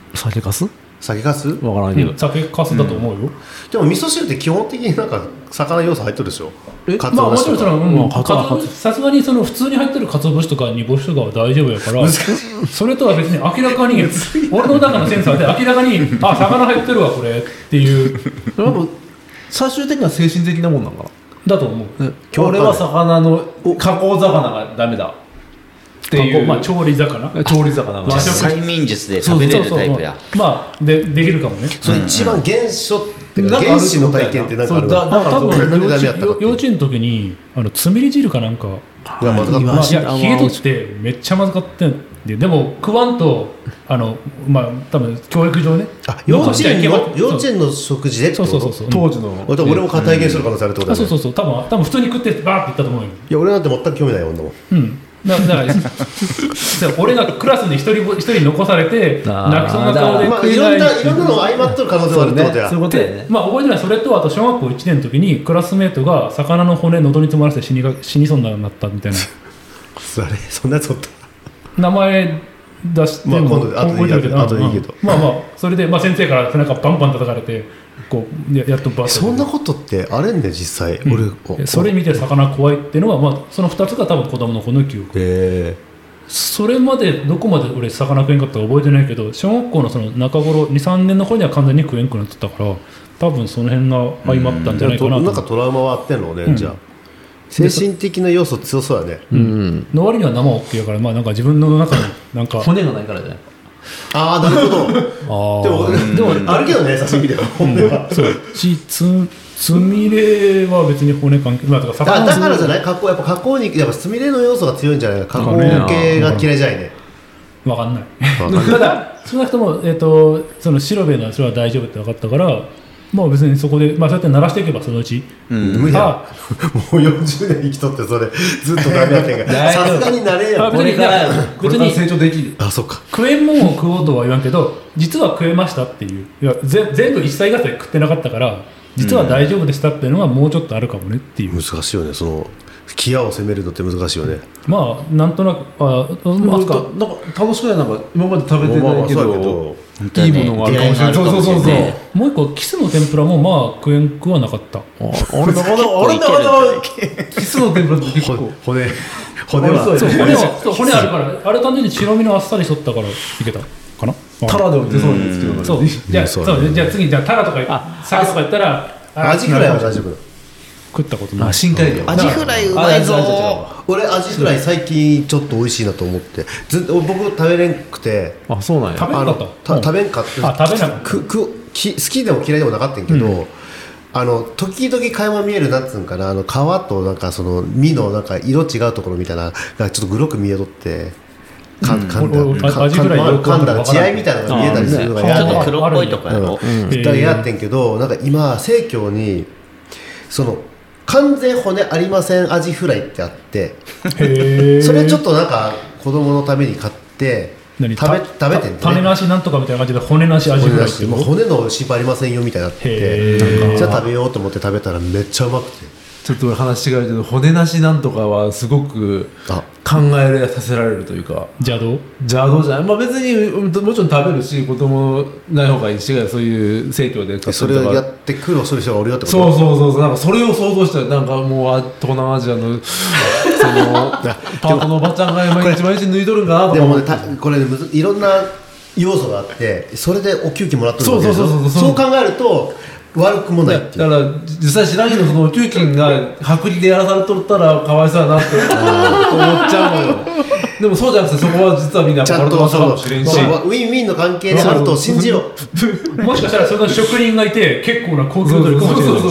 酒かす酒かすわからんけど、 うん、酒かすだと思うよ、うん、 でも味噌汁って基本的になんか魚要素入ってるでしょ。 えかつまあもちろんその、うんまあかつお節さすがにその普通に入ってる鰹節とか煮干しとかは大丈夫やからそれとは別に明らかに俺の中のセンサーで明らかにあ魚入ってるわこれっていうやっぱ最終的には精神的なもんなんかなだと思う。 今日は魚の加工魚がダメだっていう、 まあ、調理魚調理魚が催眠術で食べれるタイプや。 まあでできるかもね。 それ一番原初っていうか原始の体験ってなんかあるの。 だ多分それでダメやったかって幼稚園の時にあのつみれ汁かなんかいやまずかった、 まあ、いや冷えとってめっちゃまずかったんで、でも食わんとあのまあ多分教育上ねあ幼稚園の幼稚園の食事でそうそうそうそう当時の俺も体験する可能性あるってことだね。 そうそうそう多分多分普通に食ってバーっていったと思うよ。 いや俺なんて全く興味ないよ女も。 うんだだから俺がクラスに一人一人残されて泣きそうな顔でまあいろんないろんなの相まってる可能性はあるってことや。 そういうことやね。 まあ覚えてないそれとあと小学校いちねんの時にクラスメートが魚の骨喉に詰まらせて死にが死にそうになったみたいなそれそんなやつおった。 名前出しても、 まあ、今度後でいいけど後でいいけど、 まあまあそれで、まあ、先生から背中バンバン叩かれてこう や, やっとバッとそんなことってあれんね実際、うん、 俺それ見て魚怖いっていうのは、まあ、そのふたつが多分子供の子の記憶。 へそれまでどこまで俺魚食えんかったか覚えてないけど小学校のその中頃 にさんねんの頃には完全に食えんくなってたから多分その辺が相まったんじゃないかなと。 なんかトラウマはあってんのね、うん、じゃあ精神的な要素強そうだね。 うん、の割には生 OK やから、まあ、なんか自分の中になんか骨がないからじゃない。 ああなるほど。あでもでもあるけどね刺身では骨は、うん、そうしつつみれは別に骨関係、まあ、だからだからじゃない加工やっぱ加工肉やっぱつみれの要素が強いんじゃないか加工系が嫌いじゃないね。 分かんないただ少なくとも、えー、とその白べのそれは大丈夫って分かったからまあ別にそこで、まあ、そうやって鳴らしていけばそのうち、 うん、無理だもうよんじゅうねん生きとってそれずっとダメやってんからさすがになれよ。 別に別に成長できる。 あそうか食えんもんを食おうとは言わんけど実は食えましたっていういやぜ全部一切合切食ってなかったから実は大丈夫でしたっていうのはもうちょっとあるかもねっていう、 うん、難しいよねその気合を攻めるのって難しいよね。 まあなんとなくああなんか楽しくないなんか今まで食べてないけど、まあまあいいものがあるかもしれない。そうそうそうそう。 もう一個キスの天ぷらもまあ食えんくはなかった。あれなかなかあれなかなかキスの天ぷらって結構骨骨はそう骨はそう骨あるからあれ単純に白身のあっさりしとったからいけたかな。 タラでも出そうなんですけど。 そうじゃあそうじゃあ次じゃあタラとかサケとか言ったらアジフライは大丈夫。 食ったことない。 あ深海魚。 アジフライうまいぞ。 俺アジフライ最近ちょっと美味しいなと思ってずっと僕食べれんくて。 あそうなんや。 食べんかった。 食べんかって。 あ食べなくくき好きでも嫌いでもなかったんけど、うん、あの時々垣間見えるなんつうんかなあの皮となんかその身のなんか色違うところみたいながちょっとグロく見えとって。かんだ噛んだら血合いみたいなのが見えたりするのが嫌で、ちょっと黒っぽいとかやろ。 だから嫌ってんけどなんか今生協にその完全骨ありませんアジフライってあってそれちょっとなんか子供のために買って食べ食べてんね。 種なしなんとかみたいな感じで骨なしアジフライってもう骨の心配ありませんよみたいになってじゃあ食べようと思って食べたらめっちゃうまくて。 ちょっと話違うけど骨なしなんとかはすごく考えさせられるというか邪道邪道じゃない、まあ、別にもちろん食べるし子供ない方がいいしそういう生協でそれをやって苦労する人がおるよってこと。 そうそうそうそうなんかそれを想像したらなんかもう東南アジアのそのパートのおばちゃんが毎日毎日抜いとるんかなとか思って。 でも、ね、これ、ね、いろんな要素があってそれでお給金もらってるわけでしょ。 そうそうそうそうそう考えると悪くもないっていう。 だから実際知らんけどその給金が薄利でやらされとったらかわいそうやなって思っちゃうのよ。でもそうじゃなくてそこは実はみんなちゃんとかもしれんしウィンウィンの関係であると信じろ。 もしかしたらその職人がいて結構な高級取りかもしれない。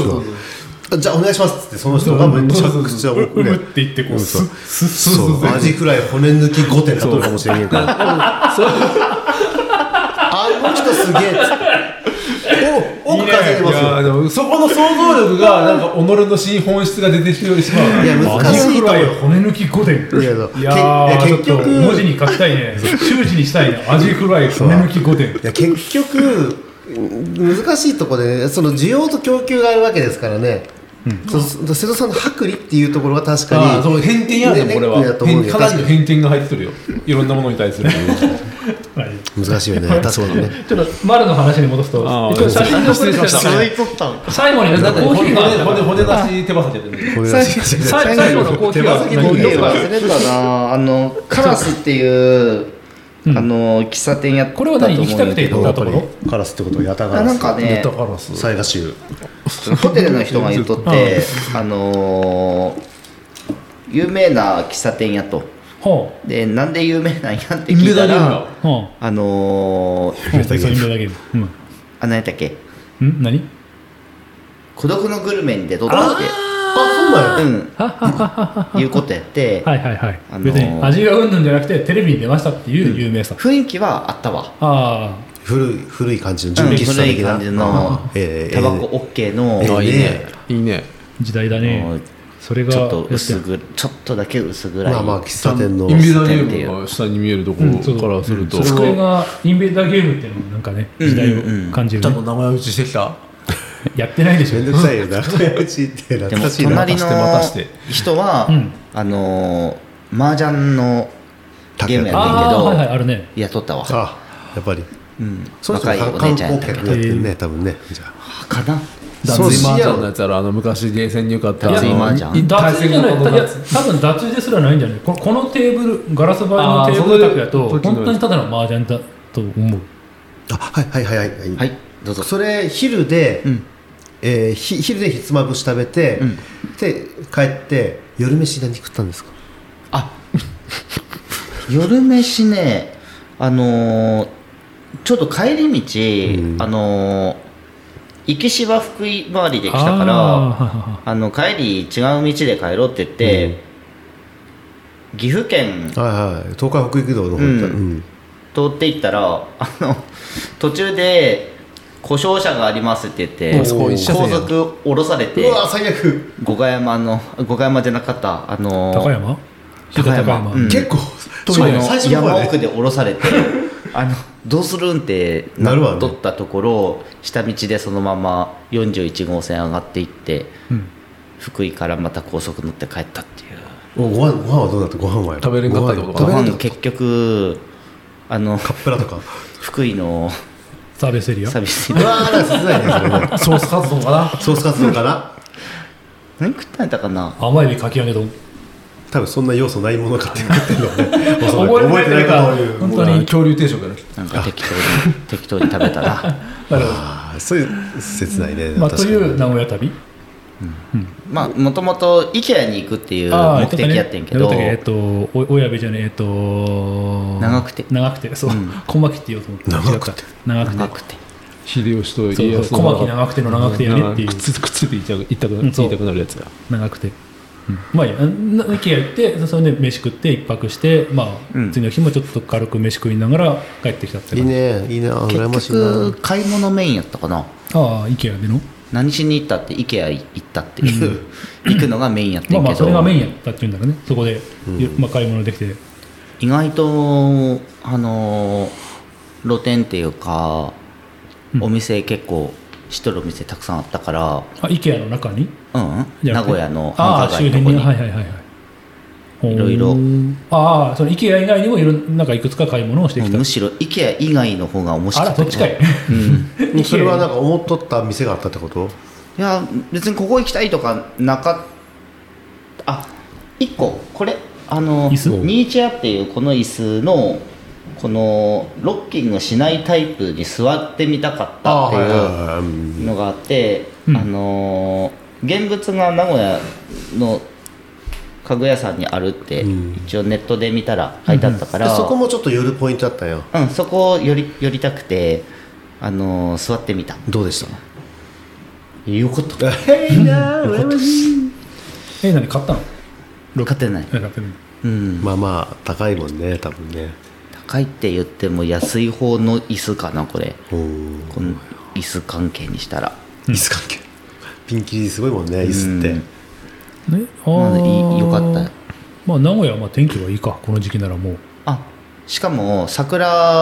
じゃあお願いしますってその人がめちゃくちゃうむって言ってこうスッスッスッアジフライ骨抜きごてんだとるかもしれんからあの人すげえお奥から出てますよ。 いやでもそこの想像力がなんか己の真本質が出てきてるしまう。 いや難しいと思う。 骨抜きごでん。いやいや結局文字に書きたいね。習字にしたいね。アジフライ骨抜きごでん。いや結局難しいところで、ね、その需要と供給があるわけですからね。 そう瀬戸さんの薄利っていうところは確かにあそう偏見やね、 ねこれはネックやと思うけどかなりの偏見が入ってるよいろんなものに対するはい難しいよね確かにねちょっと丸の話に戻すとあー一応写真で送ってきたそかられ撮ったの最後になんかコーヒーがあったから骨骨出し手羽先やってるこれは最最後のコーヒーはコーヒー忘れたなあのカラスっていうあの喫茶店やったこれは何行きたくて行ったところカラスってことはヤタガあラスなんかねだからすサイガ州ホテルの人が言っとってあのー有名な喫茶店やとほでなんで有名なんやってインベ聞いたーダーゲームらうほうあのーほうそういう意味だけうんあ何やったっけん何孤独のグルメに出とったってあそうなんやうんいうことやってはいはいはい、 あのー別に味がうんぬんじゃなくてテレビに出ましたっていう有名さ、 雰囲気はあったわあ古い古い感じのうん純喫茶的な古い感じのえータバコ OK のえーあいいねねいいねあ時代だねもうそれがちょっと薄やってぐちょっとだけ薄暗いまあまあ喫茶店のインベーダーゲームが下に見えるところうんそうからすると、 机がインベーダーゲームっていうのもなんかね時代を感じる、ねちゃんと名前打ちしてきたやってないでしょめんどくさいよなうちってでも懐かしいな隣のまたして人は、 うんあのー、麻雀のゲームやってんけど、 ああはいはいあるね雇ったわ、 あやっぱりうん、 そういう人若いお観姉ちゃんやったけど光客やってるね多分ねじゃあかな脱衣麻雀のやつやろあの昔ゲーセンによかった脱衣麻雀脱対衣じゃないいや戦型のやつ多分脱衣ですらないんじゃないこのこのテーブルガラス張りのテーブル卓やとあーそういう時の本当にただの麻雀だと思うあはいはいはいはいはいどうぞそれ昼で、 うんえーひ昼でひつまぶし食べて、 うんで帰って夜飯何食ったんですかあ夜飯ねあのー、ちょっと帰り道、 うんあのー、行きしは福井周りで来たからああの帰り違う道で帰ろうって言って、岐阜県はいはい東海北陸道の方行った、 うんうん通っていったらあの途中で故障車がありますって言っておそこ一車高線や速降ろされてうわ最悪五箇山の五箇山じゃなかったあの高山高山高山うん結構あの最初の方やね山奥で降ろされてあのどうするんってなるわねっとったところ下道でそのままよんじゅういち号線上がっていってうん福井からまた高速乗って帰ったっていうおご飯ご飯はどうだったご飯は食べれんかったってことかごご飯食べれんかった飯結局あのカップラとか福井のサービスエリアサービスうわーなんか切ないねそれねソースカツ丼かなソースカツ丼かな何食ったんやったかな甘エビかき揚げ丼多分そんな要素ないものかって食ってるのねおそらく覚え覚えてないかという本当に恐竜定食やねなんか適当に適当に食べたらだからあーそういう切ないね、 まあ、と確かにいう名古屋旅まあもともと IKEA に行くっていう目的やってんけど、 あーえっとねえっとお親指じゃねええっと長くて長くてそううん小牧って言おうと思って長くて違った長くて長くて秀吉とそう家康小牧長くての長くてやねっていうくっつくっついて言いたく言いたくうんそう言いたくなるやつや長くて、うんまあいいやな IKEA 行ってそれで飯食って一泊して、まあうん次の日もちょっと軽く飯食いながら帰ってきたっていい感じねいいねあ羨まし結いな局買い物メインやったかなああ IKEA での何しに行ったって IKEA 行ったっていう、行くのがメインやってんけど、 まあまあそれがメインやったっていうんだろうねそこで、まあ、買い物できて意外とあのー露店っていうか、 うんお店結構知っとるお店たくさんあったからあ IKEA の中にうんじゃなくて名古屋のああ繁華周辺に街のとこにはいはいはいはいいろいろほーああその IKEA 以外にもいろなんかいくつか買い物をしてきたむしろ IKEA 以外の方が面あ白かったらそっちかいうんそれはなんか思っとった店があったってこといや別にここ行きたいとかなかっあいっここれあの椅子ニーチェアっていうこの椅子のこのロッキングしないタイプに座ってみたかったっていうはいうんのがあって、 うんあのー現物が名古屋の家具屋さんにあるって、 うん一応ネットで見たら書いてあったから、 でそこもちょっと寄るポイントだったようん、そこを寄り寄りたくて、あのー座ってみたどうでしたよかったえいな羨ましいえ何買ったの買ってない、 え買ってないうん、 まあまあ高いもんね多分ね高いって言っても安い方の椅子かなこれうんこの椅子関係にしたら椅子関係ピンキリすごいもんね椅子ってうんねあまあいーいよかったまあ名古屋はまあ天気はいいかこの時期ならもうあしかも桜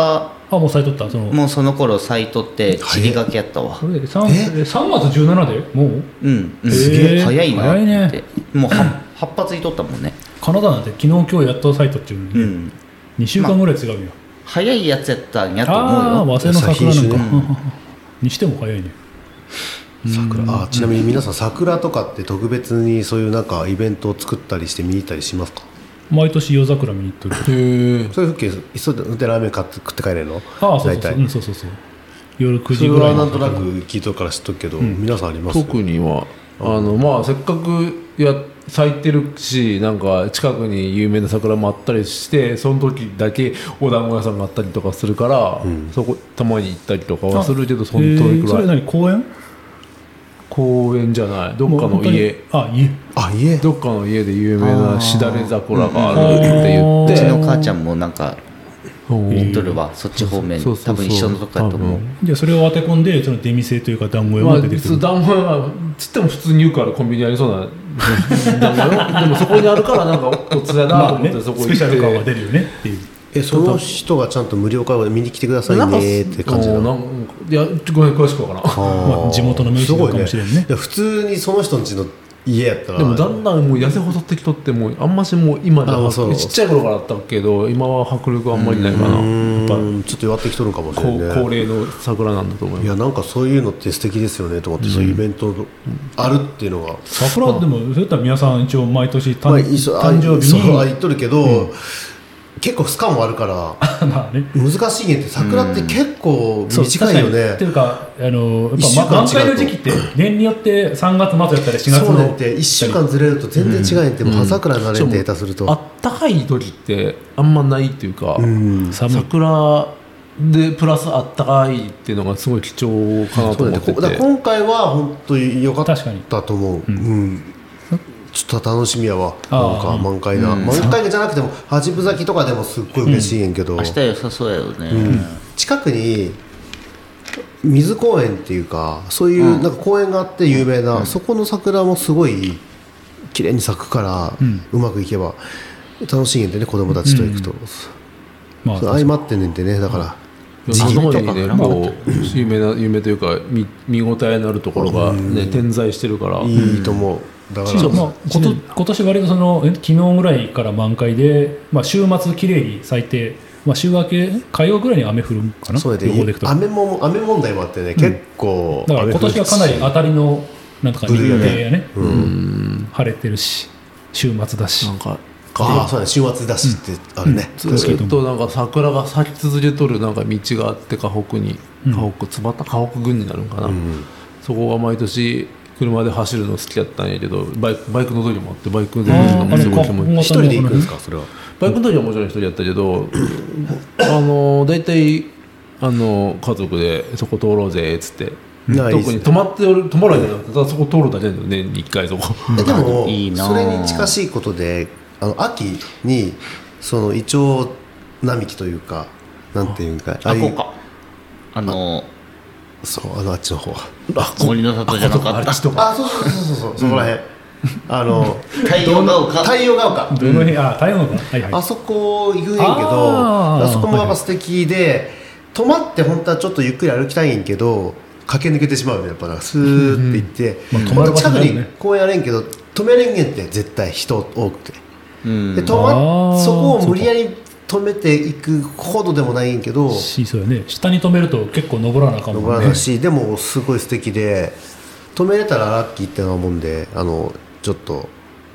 あもう咲いとったそのもうその頃咲いとって散りがけやったわ。 それで 3, さんがつじゅうしちでもううんうんすげえ早いなって早いね。 もうは葉っぱついとったもんね。 カナダなんて昨日今日やっと咲いたっていうのに、ねうんにしゅうかんぐらい違うよ、 早いやつやったんやとああ思うよ。 和製の桜なんか、 品にしても早いね。 桜あちなみに皆さん桜とかって特別にそういうなんかイベントを作ったりして見に行ったりしますか？ 毎年夜桜見に行ってる。 へえそういう風景急いでラーメン買って食って帰れるの？ ああそうそうそう、 大体うん、そうそうそう夜くそれじぐらはいなんとなくに聞いとるから知っとくけど、皆さんあります？ 特にはあのまあせっかくや咲いてるしなんか近くに有名な桜もあったりしてその時だけお団子屋さんがあったりとかするから、そこたまに行ったりとかはするけどその時くそれらい何公園公園じゃないどっかの家あ家あ家どっかの家で有名なしだれ桜があるって言っうちての母ちゃんもなんかうん言っとるわ、そっち方面そうそうそう多分一緒のとこやと思う。 じゃあそれを当て込んでその出店というか団子屋まあ、 も出てくる、 団子屋はつっても普通によくあるコンビニありそうな団子屋でもそこにあるからなんかおつやだと思ってそこ行って、 スペシャル感は出るよねっていう。 えその人がちゃんと無料会話で見に来てくださいなんかねって感じなの？ うんなんかいやごめん詳しくわからんまあ地元の名刺なのかもしれんねすごいいや普通にその人ん家の家やったらでもだんだんもう痩せ細ってきとってもうあんましもう今ではあそうちっちゃい頃からあったけど今は迫力あんまりないかなやっぱうんちょっと弱ってきとるかもしれ高ないね。 高齢の桜なんだと思いいますやなんかそういうのって素敵ですよねと思って、そういうイベントあるっていうのが、 桜でもそういったら皆さん一応毎年誕,、 まあ、一緒あ誕生日そうにあ言っとるけど、結構スカもあるからまあね難しいねって桜って結構そう短いよね確かにっていうかあのやっ一週間ぱ、ま、満開違うとの時期って年によってさんがつ末やったりしがつのそうねんっていっしゅうかんずれると全然違いんって、もう葉桜になれんって下手すると、 あったかい時ってあんまないっていうか、 うん寒い桜でプラスあったかいっていうのがすごい貴重かなとそうだね思っててこだから今回は本当に良かっ確かにたと思う、うんちょっと楽しみやわあーなんか満開な、満開じゃなくても八分咲きとかでもすっごい嬉しいんやけど、 明日良さそうやよね。 近くに水公園っていうかそういうなんか公園があって有名な、そこの桜もすごい綺麗に咲くから、うまくいけば楽しいんでね子供たちと行くと、 まあそう相まってんねんてねだから時期とか時期ねとかこう有名な有名というか見見応えのあるところがね点在してるからいいと思うだからそうまあ、こと今年割とそのえ昨日ぐらいから満開で、まあ、週末きれいに咲いて、まあ、週明け火曜ぐらいに雨降るんかなそうやで予報でいくと雨も雨問題もあってね、結構だから今年はかなり当たりのなんとか日程やね、 うん晴れてるし週末だしなんかああそうだね週末だしってあるね、 ずっとなんか桜が咲き続けとるなんか道があって河北に河北津幡河北郡になるんかな、そこが毎年車で走るの好きだったんやけどバイクバイクの時もあってバイクで走るのもすごい気持ちいい一人で行くんですかそれはバイクの時はもちろん一人やったけどあの大体あの家族でそこ通ろうぜっつってない特に泊まっておる泊まるんじゃなくてただそこ通るだけなんだよ年にいっかいそこえでもいいなあそれに近しいことであの秋にそのイチョウ並木というかなんていうんかああいうあこうかあのそうあのあっちの方森の里じゃなかったあっちとかあそうそうそうそうそうそこら辺あの太陽が丘太陽が丘どの辺あ太陽のかはいはいあそこ行くんやけどあーあそこもやっぱ素敵で泊まって本当はちょっとゆっくり歩きたいんやけど駆け抜けてしまうねやっぱなんかスーって行って、 まあ泊まる場所近くになるねに公園あれんけど止めれんげんって絶対人多くてうんで止まあーそこを無理やり止めていくほどでもないんやけどしそうやね下に止めると結構登らなあかんもんね登らないしでもすごい素敵で止めれたらラッキーってのは思うんであのちょっと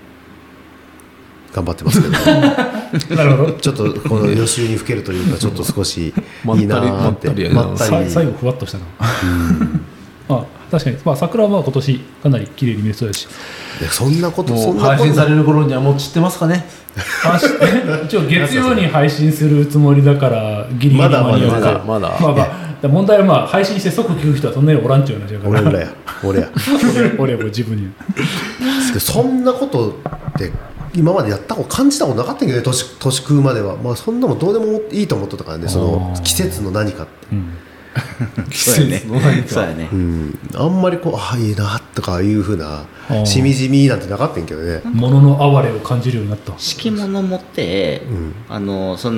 頑張ってますけどなるほどちょっとこの予習にふけるというかちょっと少しいいなーってまったりやなまったりさ最後ふわっとしたなあ確かに、まあ、桜はまあ今年かなり綺麗に見えそうやしいやそんなことそもうんなこと配信される頃にはもう知ってますかねあし一応月曜に配信するつもりだからギリギリ間に合うかまだまだまだまあまあ問題はまあ配信して即聞く人はそんなにおらんちゅう話だから俺ぐらいや俺や俺はもう自分にですけどそんなことって今までやったこと感じたことなかったんけどね年年食うまではまあそんなもんどうでもいいと思ってたからねそのあー季節の何かってそうやね季節の何かそうやねうんあんまりこうああいいなとかいうふうなあーしみじみなんてなかったんけどね物の哀れを感じるようになった敷物持って、 んあのそんな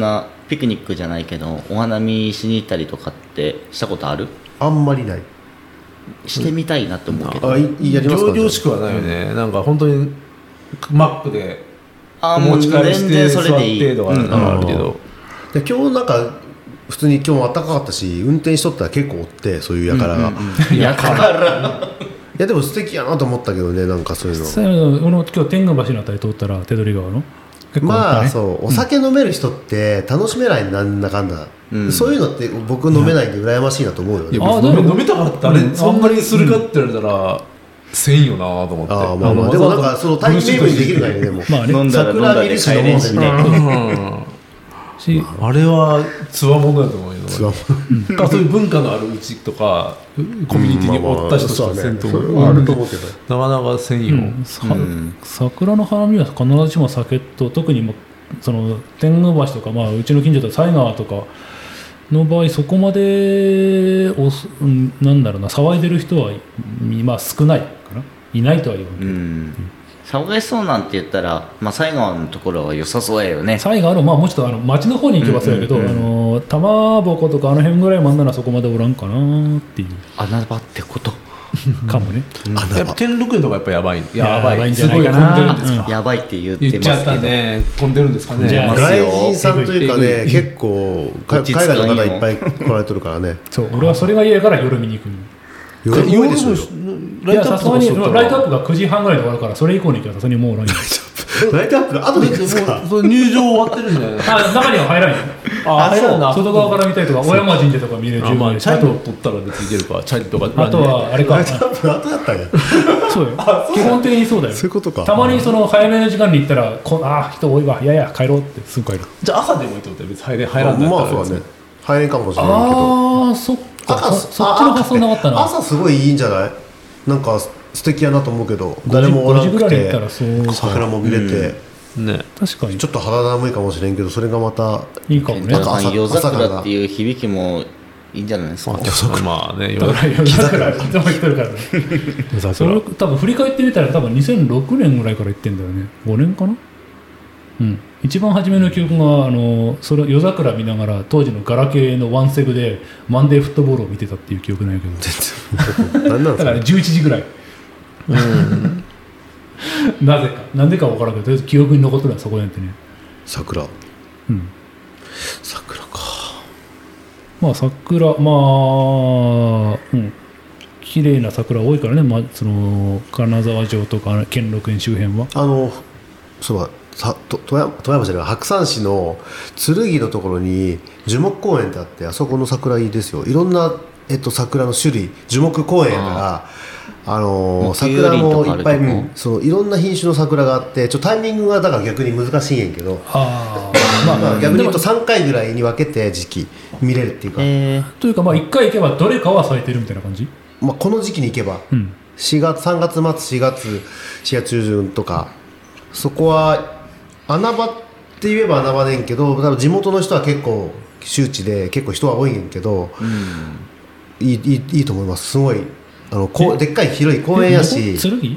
ピクニックじゃないけどお花見しに行ったりとかってしたことある？ あんまりない。 してみたいなと思うけど、 あ、いやりますか？ 行々しくはないよね、うん、なんか本当にマックであお持ち帰りしてそれでいい座ってとかなんかあるけど、 で今日なんか普通に今日も暖かかったし運転しとったら結構おってそういうやからが、うんうんうん、やからいやでも素敵やなと思ったけどね、なんかそういうの。 そういうの俺も今日天狗橋のあたり通ったら手取川の結構まあね、 そうお酒飲める人って楽しめないなんだかんだ、うん、そういうのって僕飲めないんで羨ましいなと思うよね。 いやあ飲め飲めたかったあれ、うん、そんなにするかって言われたら、うん、せんよなと思って。 あまあまあでもなんかそのタイムテーブルにできるからね。でもまあね、桜見るし飲もうぜみたいな。 あれはつわものだと思うよ。つわもの。そういう文化のあるうちとかコミュニティにおった人とかせんともあると思うけど、 なかなかせんよ。 桜の花見は必ずしも酒と特にもその天狗橋とか、まあ、うちの近所だと犀川とかの場合そこまでおなんだろうな騒いでる人は、まあ、少ないかないないとは言うけど、うん、 騒がしそうなんて言ったら、まあ、犀川のところは良さそうやよね。 犀川の、まあ、もうちょっとあの町の方に行けばそうやけど、うんうんうん、あの玉ぼことかあの辺ぐらいまんならそこまでおらんかなっていう穴場ってことかもね、 うん、やっぱ兼六園とかやっぱやばいやばいやばいんじゃないかな、 うん、やばいって言ってますけど言っちゃったね、混んでるんですかね。 外人さんというかね結構海外の方いっぱい来られてるからね。 そう俺はそれが嫌やから夜見に行くの。 夜多いでしょ。 ライトアップライトアップがくじはんぐらいで終わるからそれ以降に行けばさすがにもうおらんよ。 ライトアップの後でですか？ 入場終わってるんじゃないあ中には入らんよ。ああそうな外側から見たりとか小山神社とか見れる。 あ、まあ、チャリと取ったら別にいけるか。チャリとかあとはあれかライトアップの後だったんや。 そうよ基本的にそうだよ。 そういうことか。 たまにその早めの時間に行ったらこあ人多いわいやいや帰ろうってすぐ帰る。 じゃあ朝でもいいってことで別に入れ入らんだったら。 まあそうだね入れんかもしれないけど。 ああそっか そ, そっちの発想なかったな。 朝すごいいいんじゃない？なんか素敵やなと思うけど誰もおらなくて桜も見れて、 うんね、確かにちょっと肌寒いかもしれんけどそれがまたいいかもね。 夜桜っていう響きもいいんじゃないですか。 まあね夜桜いつも言ってるからね。それ多分振り返ってみたら多分にせんろくねんぐらいから言ってんだよね。ごねんかな。うん一番初めの記憶があのそれ夜桜見ながら当時のガラケーのワンセグでマンデーフットボールを見てたっていう記憶ないけど何なんだから、ね、じゅういちじぐらい、うん、なぜかなんでか分からんけどとりあえず記憶に残ってるのはそこやってね。 桜うん桜かまあ桜まあうん綺麗な桜多いからね、まあ、その金沢城とか兼六園周辺はあのそうださと富山富山じゃない白山市の剣のところに樹木公園ってあってあそこの桜いいですよ。いろんな、えっと、桜の種類樹木公園やからあの桜もいっぱい、うん、そのいろんな品種の桜があってちょタイミングがだから逆に難しいんやけどあ、まあまあ、逆に言うとさんかいぐらいに分けて時期見れるっていうか、 えー、というかまあいっかい行けばどれかは咲いてるみたいな感じ、 まあ、この時期に行けば、うん、しがつさんがつ末しがつしがつ中旬とかそこは穴場って言えば穴場ねんけど多分地元の人は結構周知で結構人は多いんやけど、うん、いい、いい、いいと思います。すごいあのこでっかい広い公園やし剣剣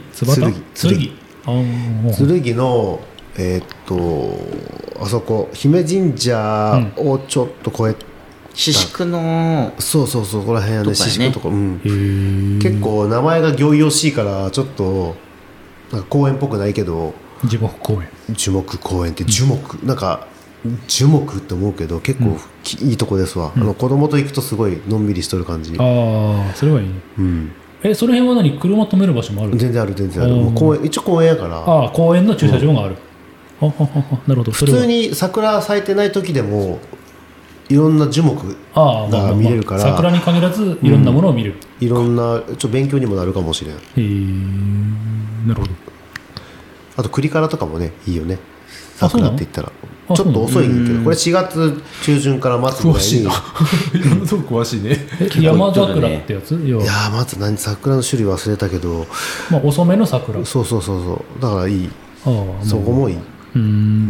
剣剣のえー、っとあそこ姫神社をちょっと越え宍喰のそうそうそうここら辺やね宍喰とか、うん、結構名前が行々しいからちょっとなんか公園っぽくないけど樹木公園樹木公園って樹木、うん、なんか樹木って思うけど結構、うん、いいとこですわ、うん、あの子供と行くとすごいのんびりしとる感じ。 ああそれはいいね、うん、えその辺は何車止める場所もある？ 全然ある全然あるもう公園一応公園やからああ公園の駐車場がある、うん、はははなるほど。 普通に桜咲いてない時でもいろんな樹木が見れるから、 まあまあ、桜に限らずいろんなものを見れる、 うん、いろんなちょっと勉強にもなるかもしれん。へえなるほど。 あと栗からとかもねいいよね桜って言ったらちょっと遅いんだけどこれしがつ中旬から末ぐらいにいろんなとこ詳しいね山桜ってやつ？いやまず何桜の種類忘れたけど、 まあ、遅めの桜そうそうそうそうだからいいあそこもいい。 うん、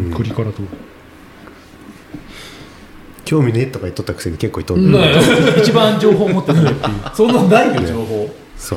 栗からと興味ねえとか言っとったくせに結構言っとんだ、 ね、一番情報持ってないっていうそんなないよ情報。 そうだね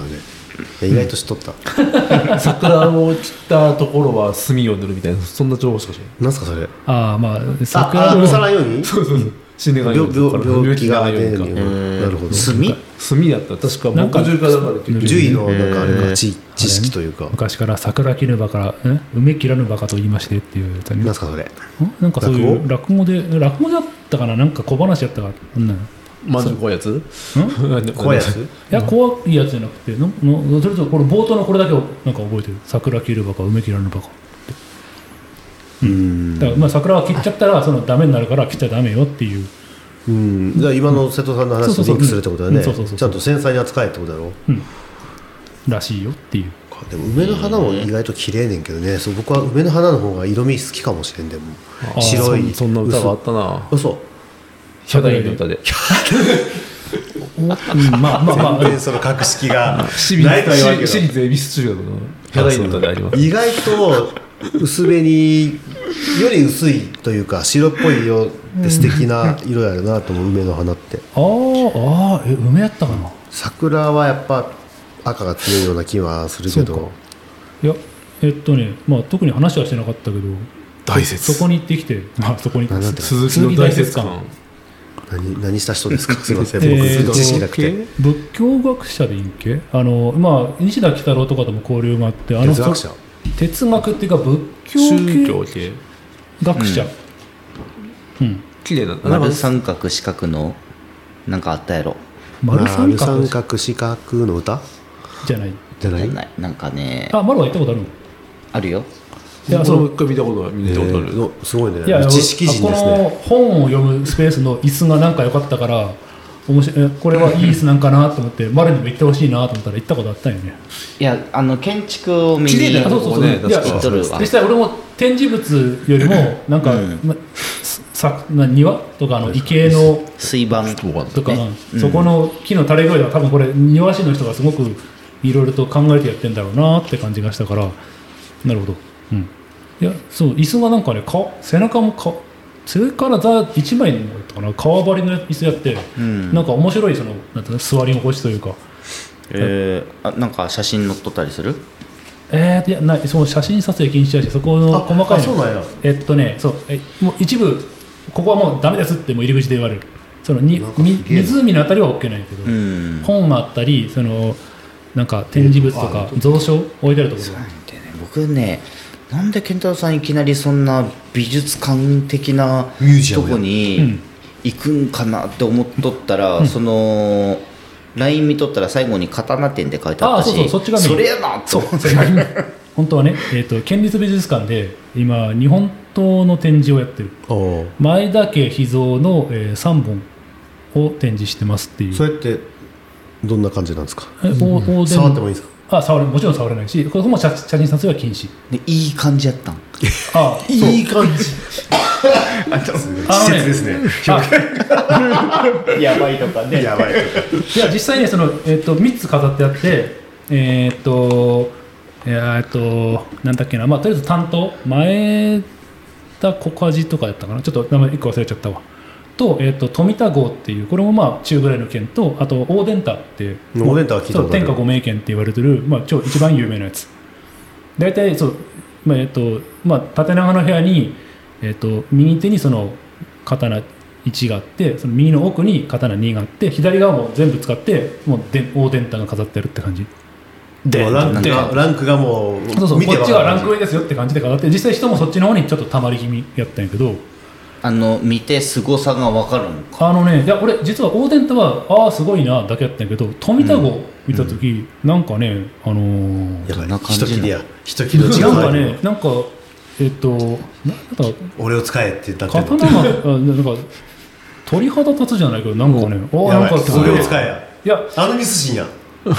意外と知っとった桜を切ったところは墨を塗るみたいな、そんな情報しかしない。 なんすかそれ。 ああまああ桜のあ蒸さないように。 そうそうそう、死ねないように病病病気がないようにか。 出るなるほど。 炭墨だったら確かなんか木獣かだからうん獣医のなんかあれか知知識というか。 昔から桜切るバカえ梅切らぬバカと言いましてっていうやつになんすかそれ。 んなんかそういう落語で落語だったかな、なんか小話やったかなんなんまんじゅう怖いやつん怖いやつ。 いや怖いやつじゃなくてののそれとこれ冒頭のこれだけをなんか覚えてる。桜切るバカ梅切らぬバカってうん。 だからまあ桜は切っちゃったらそのダメになるから切っちゃダメよっていう、 うん。じゃあ今の瀬戸さんの話とリンクするってことだよね。 そうそうそうちゃんと繊細に扱えってことだろ。 うん、らしいよっていう。 でも梅の花も意外と綺麗ねんけどね。そう僕は梅の花の方が色味好きかもしれんでも。 あー白い。 そんな歌があったな。 嘘。 ヒャダインの歌でうん、まあまあまあ全然その格式が私立ないとは言わんけど私立恵比寿中学のヒャダインの歌であります。 意外と薄紅より薄いというか白っぽい色って素敵な色やるなと思う梅の花って。 あーあーえ梅やったかな。 桜はやっぱ赤が強いような気はするけそうかど。 いやえっとねまあ特に話はしてなかったけど大説そこに行ってきて、まあ、そこになんて鈴木の大説館。 何何した人ですかすいません、 えー僕知識なくて。 仏教学者でいいんけあの、まあ、西田喜太郎とかとも交流があってあの哲学者。 哲学っていうか仏教宗教系系学者、うん綺麗な丸三角四角のなんかあったやろ。 丸三丸角三角四角の歌じゃない。 じゃない。 ないなんかねあ丸は行ったことあるの。 あるよ。 いやそうそれも一回見たことある見たことある。 えーすごいね。 いや知識人ですこのね。 本を読むスペースの椅子がなんか良かったから面白いえこれはいい椅子なんかなと思って丸にも行ってほしいなと思ったら行ったことあったんよね。 いやあの建築を見に綺麗なあそうそうそう、 ねいや行っとるわ実。際俺も展示物よりもなんか、 うんまさな庭とかの池の水盤とか、 ねうんそこの木の垂れ具合では多分これ庭師の人がすごくいろいろと考えてやってんだろうなって感じがしたからなるほど、うん、いやそう椅子がなんかねか背中もか上からざいちまいのやったかな革張りの椅子やって、 うんなんか面白いそのなんていうの座り心地というかえー、あなんか写真載っとったりする？ えー、いやないその写真撮影禁止だしそこのあ細かいのあそうなんや。 えっとねそうえもう一部ここはもうダメですってもう入り口で言われるそのになんかみすげえな湖のあたりは OK なんやけど、 うん本があったりそのなんか展示物とか蔵書置いてあるところでね僕ねなんで健太郎さんいきなりそんな美術館的なミュージアムやとこに行くんかなって思っとったら、 うんその ライン 見とったら最後に刀店って書いてあったしあそうそうそっちがメインそれやなと思って本当はね、えー、と県立美術館で今日本刀の展示をやってるおー前田家秘蔵の、えー、さんぼんを展示してますっていうそれってどんな感じなんですか。 えおおで触ってもいいですか。 あ触れもちろん触れないしこれも写写真撮影は禁止でいい感じやったんあいい感じ。 あの施ね設ですね。 やばいとかねやばいとか。 いや実際ねその、えー、とみっつ飾ってあってえっ、とえー、っとなんだっけなまあとりあえず担当前田小梶とかやったかなちょっと名前いっこ忘れちゃったわと,、えー、と富田号っていうこれもまあ中ぐらいの県とあと大伝太っていう大伝太は聞いたことあるそう天下五名県って言われてる、まあ、超一番有名なやつ大体そう、まあえーとまあ、縦長の部屋に、えー、と右手にその刀いちがあってその右の奥に刀にがあって左側も全部使ってもうで大伝太が飾ってあるって感じでもうランクがランクがもうそうそう見てこっちがランク上。 上ですよって感じで飾って実際人もそっちの方にちょっとたまり気味やったんやけどあの見て凄さが分かるんかあのねいや俺実は大伝太はああすごいなだけやったんやけど富田号見た時、うん、なんかねあのー、 やばいどんな感じなの人切りや人切りの違なんうかねなんかえっとなんだ俺を使えって言ったって刀があなんか鳥肌立つじゃないけどなんかねおやばいなんか俺を使えやいやあのミスシーンや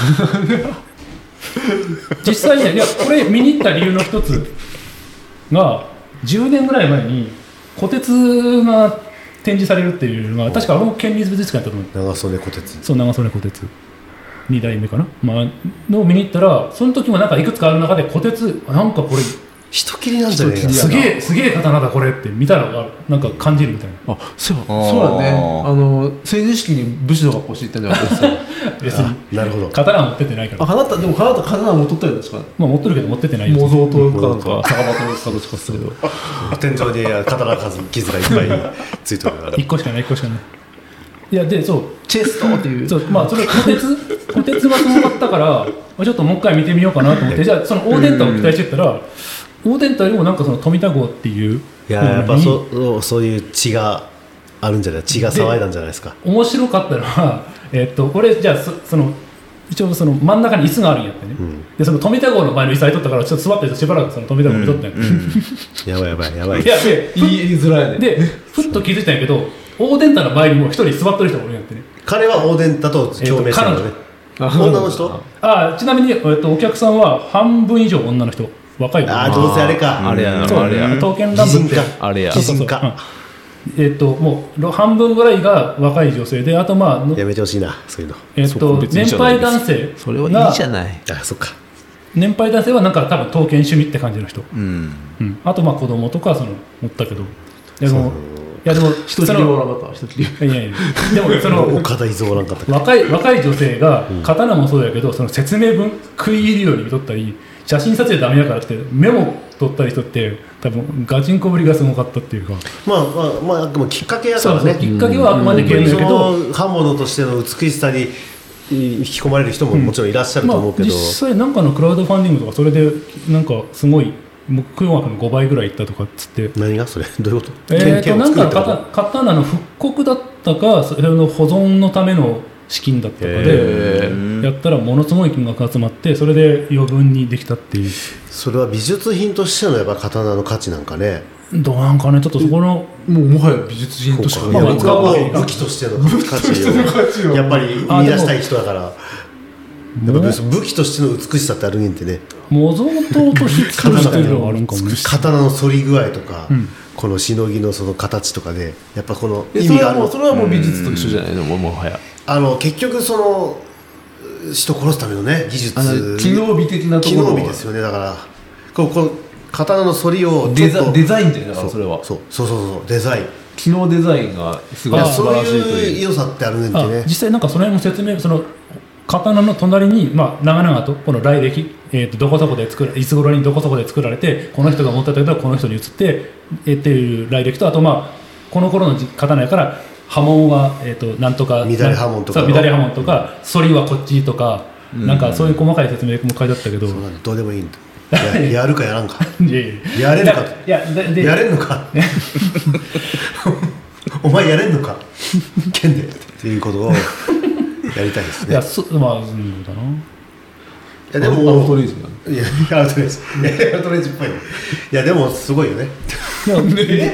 実際ねいやこれ見に行った理由の一つがじゅうねんぐらい前に虎鉄が展示されるっていうのが確かあれも県立美術館やったと思う長袖小鉄そう長袖虎鉄に代目かな、まあ、のを見に行ったらその時もなんかいくつかある中で虎鉄なんかこれ人切りなんじゃねえかな。 すげえすげえ刀だこれって見たらなんか感じるみたいな。 あ、そうそうだね。あの成人式に武士の格好していったんじゃないですか。 別になるほど。 刀は持ってってないから。 あ、刀でも刀刀持っとったりですか。 まあ持ってるけど持ってってないよ。 模造刀かなんか酒場刀かどっちかするけど。 天井に刀数傷がいっぱいついてるから。 一個しかない一個しかない。いやでそうチェストっていう。 そうまあそれ虎鉄虎鉄がすごかったからちょっともう一回見てみようかなと思ってじゃあそのオーデンタを期待してったら。オーデンタよりもなんかその富田号っていういややっぱそそういう血があるんじゃない血が騒いだんじゃないですか。 面白かったのは、えー、っと俺じゃあ そ, その一応その真ん中に椅子があるんやってね、うん、でその富田号の前の椅子空いとったからちょっと座ってしばらくその富田号見とったんや、うんうん、 やばいやばいやばいいやで言いづらいねでふっと気づいたんやけどオーデンタの前にも一人座ってる人がおるんやってね。 彼はオーデンタと共鳴したのね、えー、女の人あちなみに、えー、っとお客さんは半分以上女の人若いああどうせあれかあれやそうあれや刀剣乱舞ってあれやそうそうそう、うん、えー、っともう半分ぐらいが若い女性であとまあやめてほしいなそういうのえー、っと年配男性それはいいじゃないあそっか年配男性はなんか多分刀剣趣味って感じの人、 うんうん、あとまあ子供とかその持ったけどでもいやでも一切れおらんかった一切れいやいやでもその岡田伊蔵おらんかった若い若い女性が刀もそうやけどその説明文食い入るように見とったり写真撮影ダメだからってメモ取ったり人って多分ガチンコぶりがすごかったっていうかまあまあまあでもきっかけやからね。 そうそうきっかけはあくまでゲームだけど刃物としての美しさに引き込まれる人ももちろんいらっしゃると思うけど、うんまあ、実際なんかのクラウドファンディングとかそれでなんかすごい目標額のごばいぐらいいったとかっつって何がそれどういうこと？ えーとなんかの刀の復刻だったかそれの保存のための資金だったかでやったらものすごい金額が集まってそれで余分にできたっていう。 それは美術品としてのやっぱ刀の価値なんかねどうなんかねちょっとそこのもうもはや美術品としかいや僕はもう武器としての価値をやっぱり生み出したい人だからやっぱ武器としての美しさってあるねんってね模造刀として作ってるのがあるんかもね刀の反り具合とか、 うん、 このしのぎのその形とかでやっぱこの意味があるのそれはもう美術と一緒じゃないのももはやあの結局その人殺すためのね技術機能美的なところ機能美ですよねだからこうこう刀の反りをデザデザインっていうのがそれはそうそうそうそうデザイン機能デザインがすごい素晴らしいとそういう良さってあるねんってね実際なんかその辺も説明その刀の隣に、まあ、長々とこの来歴、えー、とどこそこで作らいつ頃にどこそこで作られてこの人が持ってたけどこの人に移って、えー、っていう来歴とあとまあこの頃の刀やから刃文は、えー、となんとか乱れ刃文とかそう乱れ刃文とか反りはこっちとか、うん、なんかそういう細かい説明も書いてあったけど、 そうなんだどうでもいいんだ や, やるかやらんかいやいややれんのかいやでやれんのかお前やれんのか剣でっていうことをやりたいですね。 いやそまあうんだな。いやでもアウトレイジいやアウトレイジいやアウトレイジっぽい。いやでもすごいよね。 いやね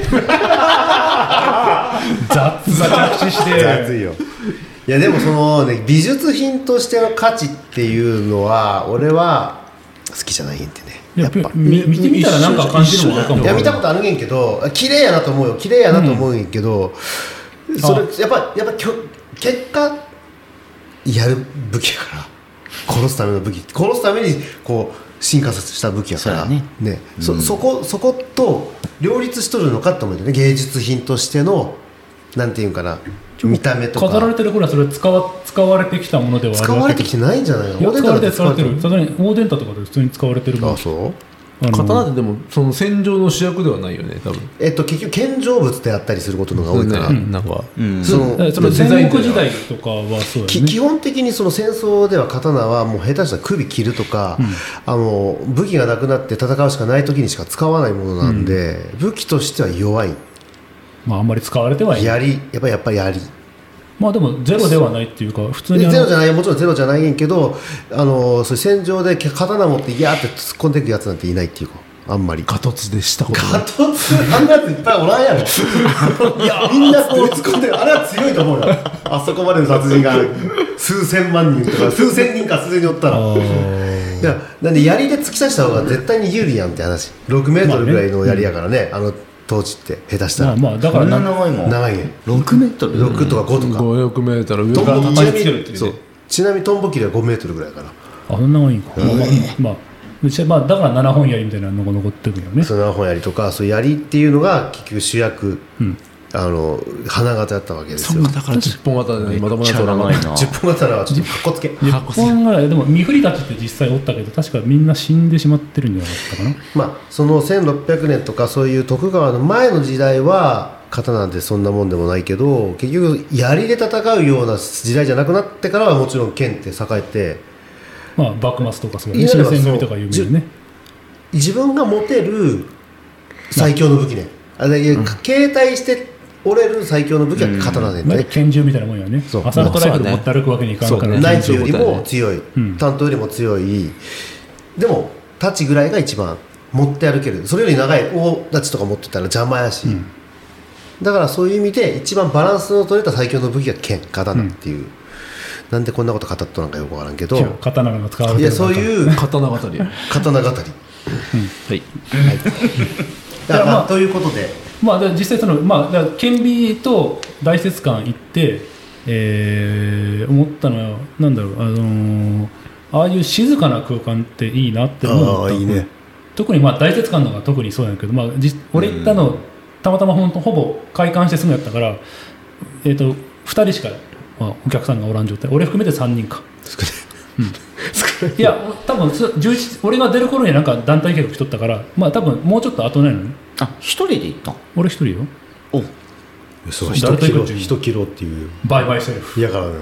雑な着地して雑いよ。いやでもそのね美術品としての価値っていうのは俺は好きじゃないんでね。 やっぱ見てみたらなんか感じるもんあるかも。 いや見たことあるんやけど綺麗やなと思うよ綺麗やなと思うんやけど、うん、それやっぱやっぱきょ結果やる武器やから殺すための武器殺すためにこう進化した武器やからね、ね、うん、そ, そこそこと両立しとるのかと思うんだよね芸術品としてのなんていうかな見た目とか飾られてる頃はそれ使わ使われてきたものではある使われてきてないんじゃないの？ いや使われてる使われてるさすがにオーデンタとかで普通に使われてるもん。 あそう刀ってでもその戦場の主役ではないよね多分。 えっと結局建造物であったりすることのが多いから、 ね、なんか、 うん、 そのその戦国時代とかはそうだね。 基本的にその戦争では刀はもう下手したら首切るとか、うん、あの武器がなくなって戦うしかない時にしか使わないものなんで、うん、武器としては弱い。 まああんまり使われてはいない。 やりやっぱりやっぱりやり。 まあでもゼロではないっていうか普通にゼロじゃないもちろんゼロじゃないんけどあのそういう戦場で刀持っていやーって突っ込んでいくやつなんていないっていうかあんまりガトツでしたことないガトツあんなやついっぱいおらんやろいやみんなこう突っ込んであれは強いと思うよあそこまでの殺人が数千万人とか数千人か数千人おったらいやなんで槍で突き刺した方が絶対に有利やんって話ろくメートルぐらいの槍やからね、まあねうん、あの当時って下手したら、 まあまあ、だから長いもん長いねろくメートルろくとかごとかごひゃくメートル上から叩きつけるっていうねちなみにトンボ切りはごメートルぐらいかなあそんなもんいいか、うん、まあ、まあ、 うちはまあだからななほん槍みたいなのが残ってるよね。 そのななほん槍とかそういう槍っていうのが結局主役、うん、あの花形だったわけですよ。 そうだからじゅっぽん刀でまともな刀がないな。 じゅっぽん刀はちょっとかっこつけ。 じゅっぽんぐらいでも見振りたちって実際おったけど確かみんな死んでしまってるんじゃなかったかな。 まあそのせんろっぴゃくねんとかそういう徳川の前の時代は刀なんてそんなもんでもないけど結局槍で戦うような時代じゃなくなってからはもちろん剣って栄えて、 まあ幕末とかそういう新選組とか有名ね。 自分が持てる最強の武器ね、あれ、うん、携帯して折れる最強の武器は刀でね、 うん、拳銃みたいなもんやね。アサルトライフル持って歩くわけにいかんから、 ナイフよりも強い、うん、担当よりも強い。でも太刀ぐらいが一番持って歩ける。それより長い大太刀とか持ってたら邪魔やし、うん、だからそういう意味で一番バランスの取れた最強の武器が剣刀っていう、うん、なんでこんなこと語っとなんかよくわからんけど刀が使われてる。 いやそういう刀語り刀語り、うん、はい、はい、だからまあということでまあ、実際その、まあ、だから顕微と大雪館行って、えー、思ったのはなんだろう、あのー、ああいう静かな空間っていいなって思った。 あいいね。 特にまあ大雪館のが特にそうやけど、まあ、俺行ったのたまたまほんとほぼ開館してすぐやったから、えー、とふたりしか、まあ、お客さんがおらん状態。俺含めてさんにんか。うん、いや多分じゅういち俺が出る頃になんか団体客来とったから、まあ多分もうちょっと後ないのね。 あ、一人で行ったん？ 俺一人よ。 お、 そう、一キロ一キロっていうバイバイセルフ。 いやからね。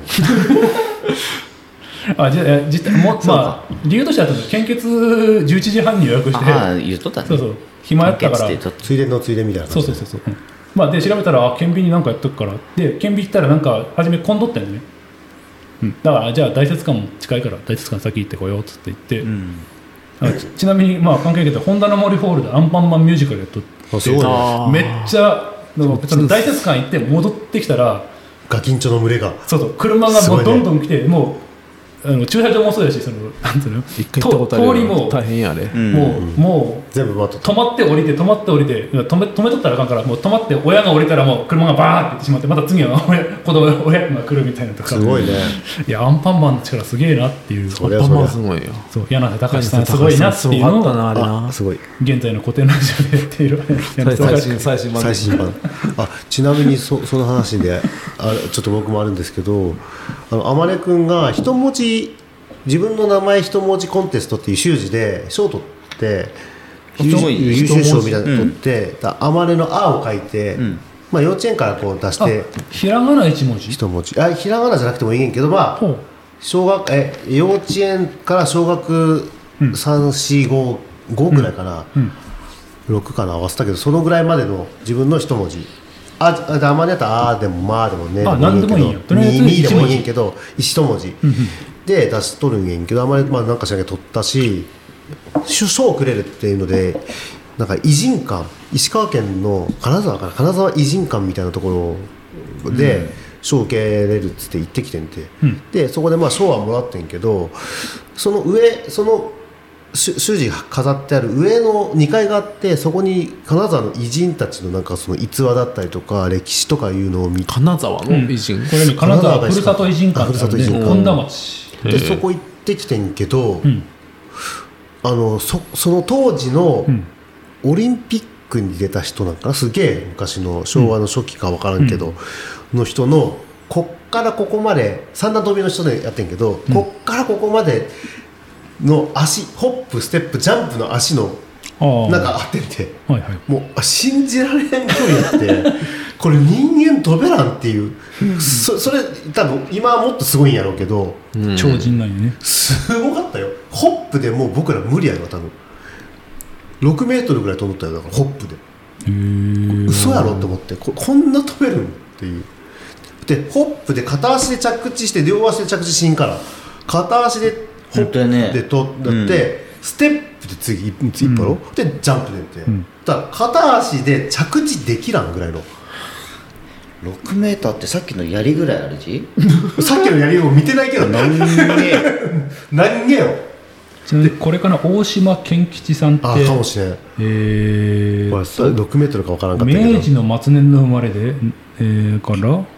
あ、じゃあ実際もまあ理由としては献血じゅういちじはんに予約して、 ああ言うとったね。 そうそう暇やったからついでのついでみたいな感じ。 そうそうそうそう。うん、まあで調べたらあ顕微になんかやっとくからで顕微行ったらなんか初め混んどったんだよね。うん、だからじゃあ大雪館も近いから大雪館先行ってこようっつって言って、うん、ち, ちなみにまあ関係ないけどホンダの森ホールでアンパンマンミュージカルやっとって、めっちゃその大雪館行って戻ってきたらガキンチョの群れがそうそう車がもうどんどん来て、ね、もうあの駐車場もそうやしそのなんていうの一回行ったことある通りも大変やあれ、 うん、もう、うん、もう全部待っ止まって降りて止まって降りて止め止めとったらあかんからもう止まって親が降りたらもう車がバーって行ってしまってまた次は親子供親が来るみたいなとかすごいね。 いやアンパンマンの力すげえなっていう。 それアンパンマンすごいよ。 そう柳瀬隆さんすごいなっていうのをなあれなすごい現在の古典ラジオでやっている最新最新版最新版あちなみに そ, その話であちょっと僕もあるんですけどあの天音くんが一文字自分の名前一文字コンテストっていう習字で賞を取って優秀賞みたいなの取って、うん、あまねの「あ」を書いて、うんまあ、幼稚園からこう出してひらがな一文字一文字あひらがなじゃなくてもいいんけど、まあ、小学え幼稚園から小学さん、よん、ご、ごぐらいかな、うんうん、ろくかな合わせたけどそのぐらいまでの自分の一文字ああまねやったら「あ」でも「まあ」でもねあ何でもいいよとりあえずにでもいいんけど一文字、うんうんで出しとるんやんけどあまりまあなんかしなきゃ取ったし賞をくれるっていうのでなんか偉人館石川県の金沢かな金沢偉人館みたいなところで賞を受けれるっつって行ってきてんて、うん、でそこでまあ賞はもらってんけどその上その習字が飾ってある上のにかいがあってそこに金沢の偉人たちのなんかその逸話だったりとか歴史とかいうのを見て金沢の偉人、 うん、これに金沢ふるさと偉人館ってあるね本田町でそこ行ってきてんけど、うん、あの そ, その当時のオリンピックに出た人なんかなすげえ昔の昭和の初期か分からんけど、うん、の人のこっからここまで三段跳びの人でやってんけど、うん、こっからここまでの足ホップステップジャンプの足のなんかあってんて、はいはい、もう信じられん距離やってこれ人間飛べらんっていう、うん、そ, それ多分今はもっとすごいんやろうけど、 うん、超人なんよねすごかったよ。ホップでもう僕ら無理やろ多分ろくメートルぐらい飛んだったよだからホップでへー嘘やろって思ってここんな飛べるんっていうでホップで片足で着地して両足で着地しんから片足でホップでとって、ねうん、ステップで次一歩ろ、うん、でジャンプでって、うん、だから片足で着地できらんぐらいのろくメーターってさっきの槍ぐらいあるじさっきの槍を見てないけど何げ何げよちなみにこれかな大島健吉さんってあかもしれん、 えー、 これろくメートルか分からんかったけど明治の末年の生まれで、えー、から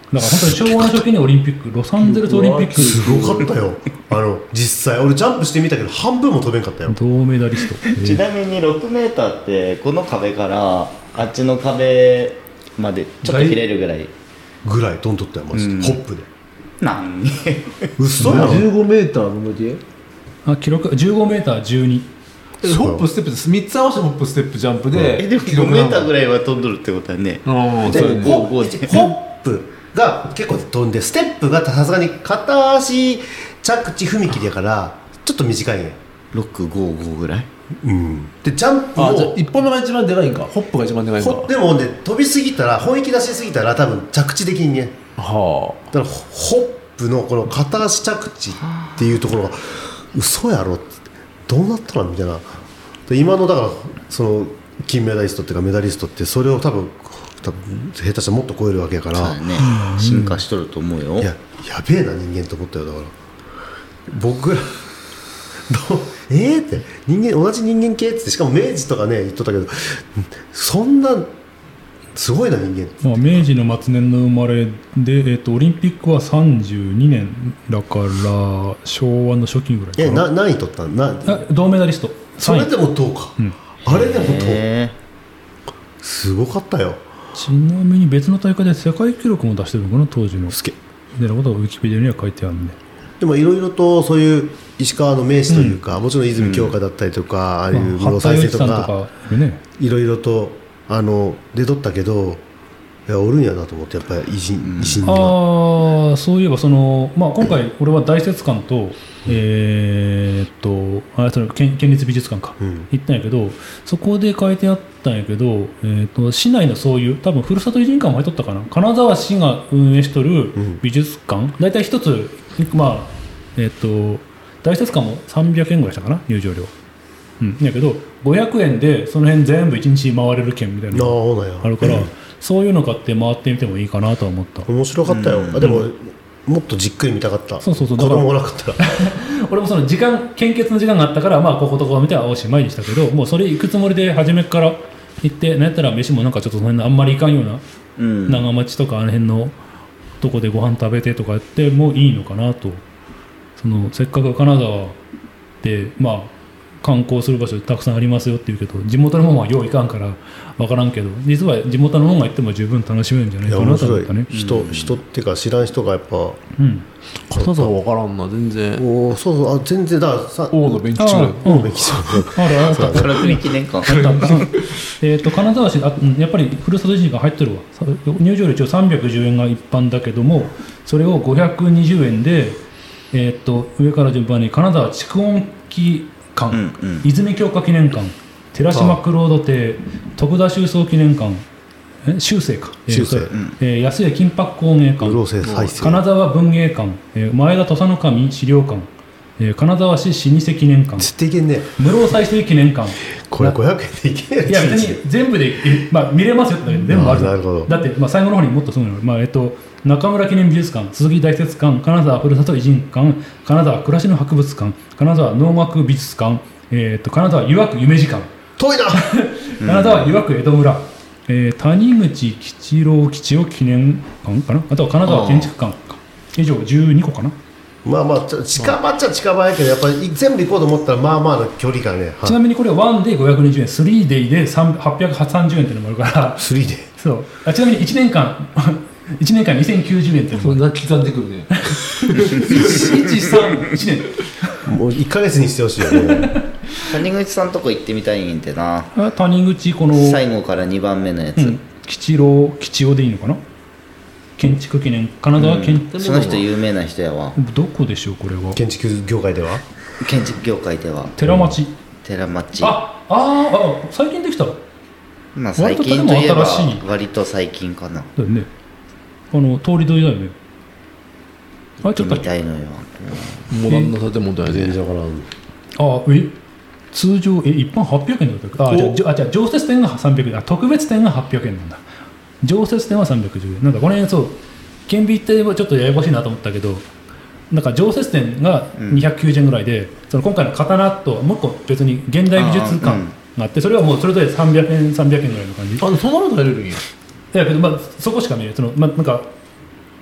だから本当に昭和の初期にオリンピックロサンゼルスオリンピックすごかったよ。あの実際俺ジャンプしてみたけど半分も飛べんかったよ。 銅メダリスト、えー、 ちなみにろくメーターってこの壁からあっちの壁までちょっと切れるぐらいぐらい飛んとったよマジで、うん、ホップでなん嘘やろ。 じゅうごメーターのだけあ記録じゅうごメーターじゅうにホップステップでみっつ合わせてホップステップジャンプで、 えでもごメーターぐらいは飛んどるってことだね。 あでねホホップが結構飛んでステップがさすがに片足着地踏み切りやからちょっと短いね。 ろくごごぐらい、 うん、でジャンプもあじゃあいっぽんめが一番でかいんか。ホップが一番でかいんか。 でもね飛びすぎたら本域出しすぎたら多分着地的にね、 はあ、 だからホップのこの片足着地っていうところが嘘やろってどうなったのみたいな。で今のだからその金メダリストっていうかメダリストってそれを多分多分下手したらもっと超えるわけやから、 ね、進化しとると思うよ。 いややべえな人間と思ったよ。だから僕らどえーって人間同じ人間系ってしかも明治とかね言っとったけどそんなすごいな人間、 まあ、明治の末年の生まれで、えー、とオリンピックはさんじゅうにねんだから昭和の初期ぐらいかな。 えな何位取ったんな銅メダリスト。 それでもどうか、うん、あれでもどうすごかったよ。 ちなみに別の大会で世界記録も出してるのかな当時の。 すげえみたいなことがウィキペディアには書いてあるんで。 でもいろいろとそういう石川の名士というか、うん、もちろん泉鏡花だったりとか、うん、ああいう室再生とか、まあ、ね、いろいろとあの出とったけどいやおるんやなと思ってやっぱり偉人、偉人には。 あそういえばその、まあ、今回俺は大雪館と、えー、っとあその 県, 県立美術館か、うん、行ったんやけどそこで書いてあったんやけど、えー、っと市内のそういう多分ふるさと偉人館も入っとったかな金沢市が運営しとる美術館、うん、大体一つまあえー、っと大雪館もさんびゃくえんぐらいしたかな入場料。うん、やけどごひゃくえんでその辺全部いちにち回れる券みたいなのがあるから、そういうの買って回ってみてもいいかなとは思った。 面白かったよ、うん、でも、うん、もっとじっくり見たかった。 そうそうそう、 子供がなかったら俺もその時間献血の時間があったから、まあ、こことここ見ておしまいにしたけどもうそれ行くつもりで初めから行ってなんやったら飯もなんかちょっとその辺のあんまり行かんような、うん、長町とかあの辺のとこでご飯食べてとかやってもいいのかなと。そのせっかく金沢でまあ観光する場所たくさんありますよって言うけど地元のものはよう行かんから分からんけど実は地元のものが行っても十分楽しめるんじゃないかなと思ったね。 人、うん、人っていうか知らん人がやっぱ、うん、 金沢分からんな全然。 おそうそうあ全然だからさ大野弁吉ぐらい大野弁吉あるあるからくり記念館えっと金沢市あやっぱりふるさと偉人館入ってるわ。入場料一応さんびゃくじゅうえんが一般だけどもそれをごひゃくにじゅうえんでえっと上から順番に金沢蓄音機館、うんうん、泉鏡花記念館寺島クロード邸徳田秋草記念館修正か修正、 えー、安江金箔工芸館金沢文芸館、えー、前田土佐の神資料館、えー、金沢市老舗記念館室生再生記念館これごひゃくえんでいけない。 いや別に全部で、まあ、見れますよって全部ある。 なるほど。 だって、まあ、最後の方にもっとすごいの、まあえっと、中村記念美術館鈴木大雪館金沢ふるさと偉人館金沢暮らしの博物館金沢能楽美術館、えー、っと金沢湯涌夢二館遠いな金沢湯涌江戸村、えー、谷口吉郎吉夫記念館かなあとは金沢建築館か以上じゅうにこかな。 まあまあ近場っちゃ近場やけどやっぱり全部行こうと思ったらまあまあの距離感ね。 ちなみにこれはワンデーごひゃくにじゅうえんスリーデイではっぴゃくさんじゅうえんっていうのもあるからスリーデイそうあちなみにいちねんかんいちねんかんにせんきゅうじゅうえんっていうのもそんな刻んでくるねいちさんいちねんもういっかげつにしてほしいよね谷口さんとこ行ってみたいんでな。 谷口この最後からにばんめのやつ、うん、 吉郎吉夫でいいのかな建築記念金沢建築、 うん、その人有名な人やわ。 どこでしょうこれは。 建築業界では建築業界では寺町、うん、 寺町あああ最近できた。 まあ最近といえば割と最近かな。 だよねあの通り沿いだよね。 あちょっとみたいのよ。 モダンな建物だよね。 全然わからん。 あえ通常え一般はっぴゃくえんだったか。あじゃあじゃあ常設店がさんびゃくえんあ特別店がはっぴゃくえんなんだ。常設店はさんびゃくじゅうえんなんかこの辺そう顕微ってちょっとややこしいなと思ったけどなんか常設店がにひゃくきゅうじゅうえんぐらいで、うん、その今回の刀ともう一個別に現代美術館があってそれはもうそれぞれさんびゃくえんさんびゃくえんぐらいの感じ。 あそんなの入れるんや。 だけどまあそこしか見えないその、まあ、なんか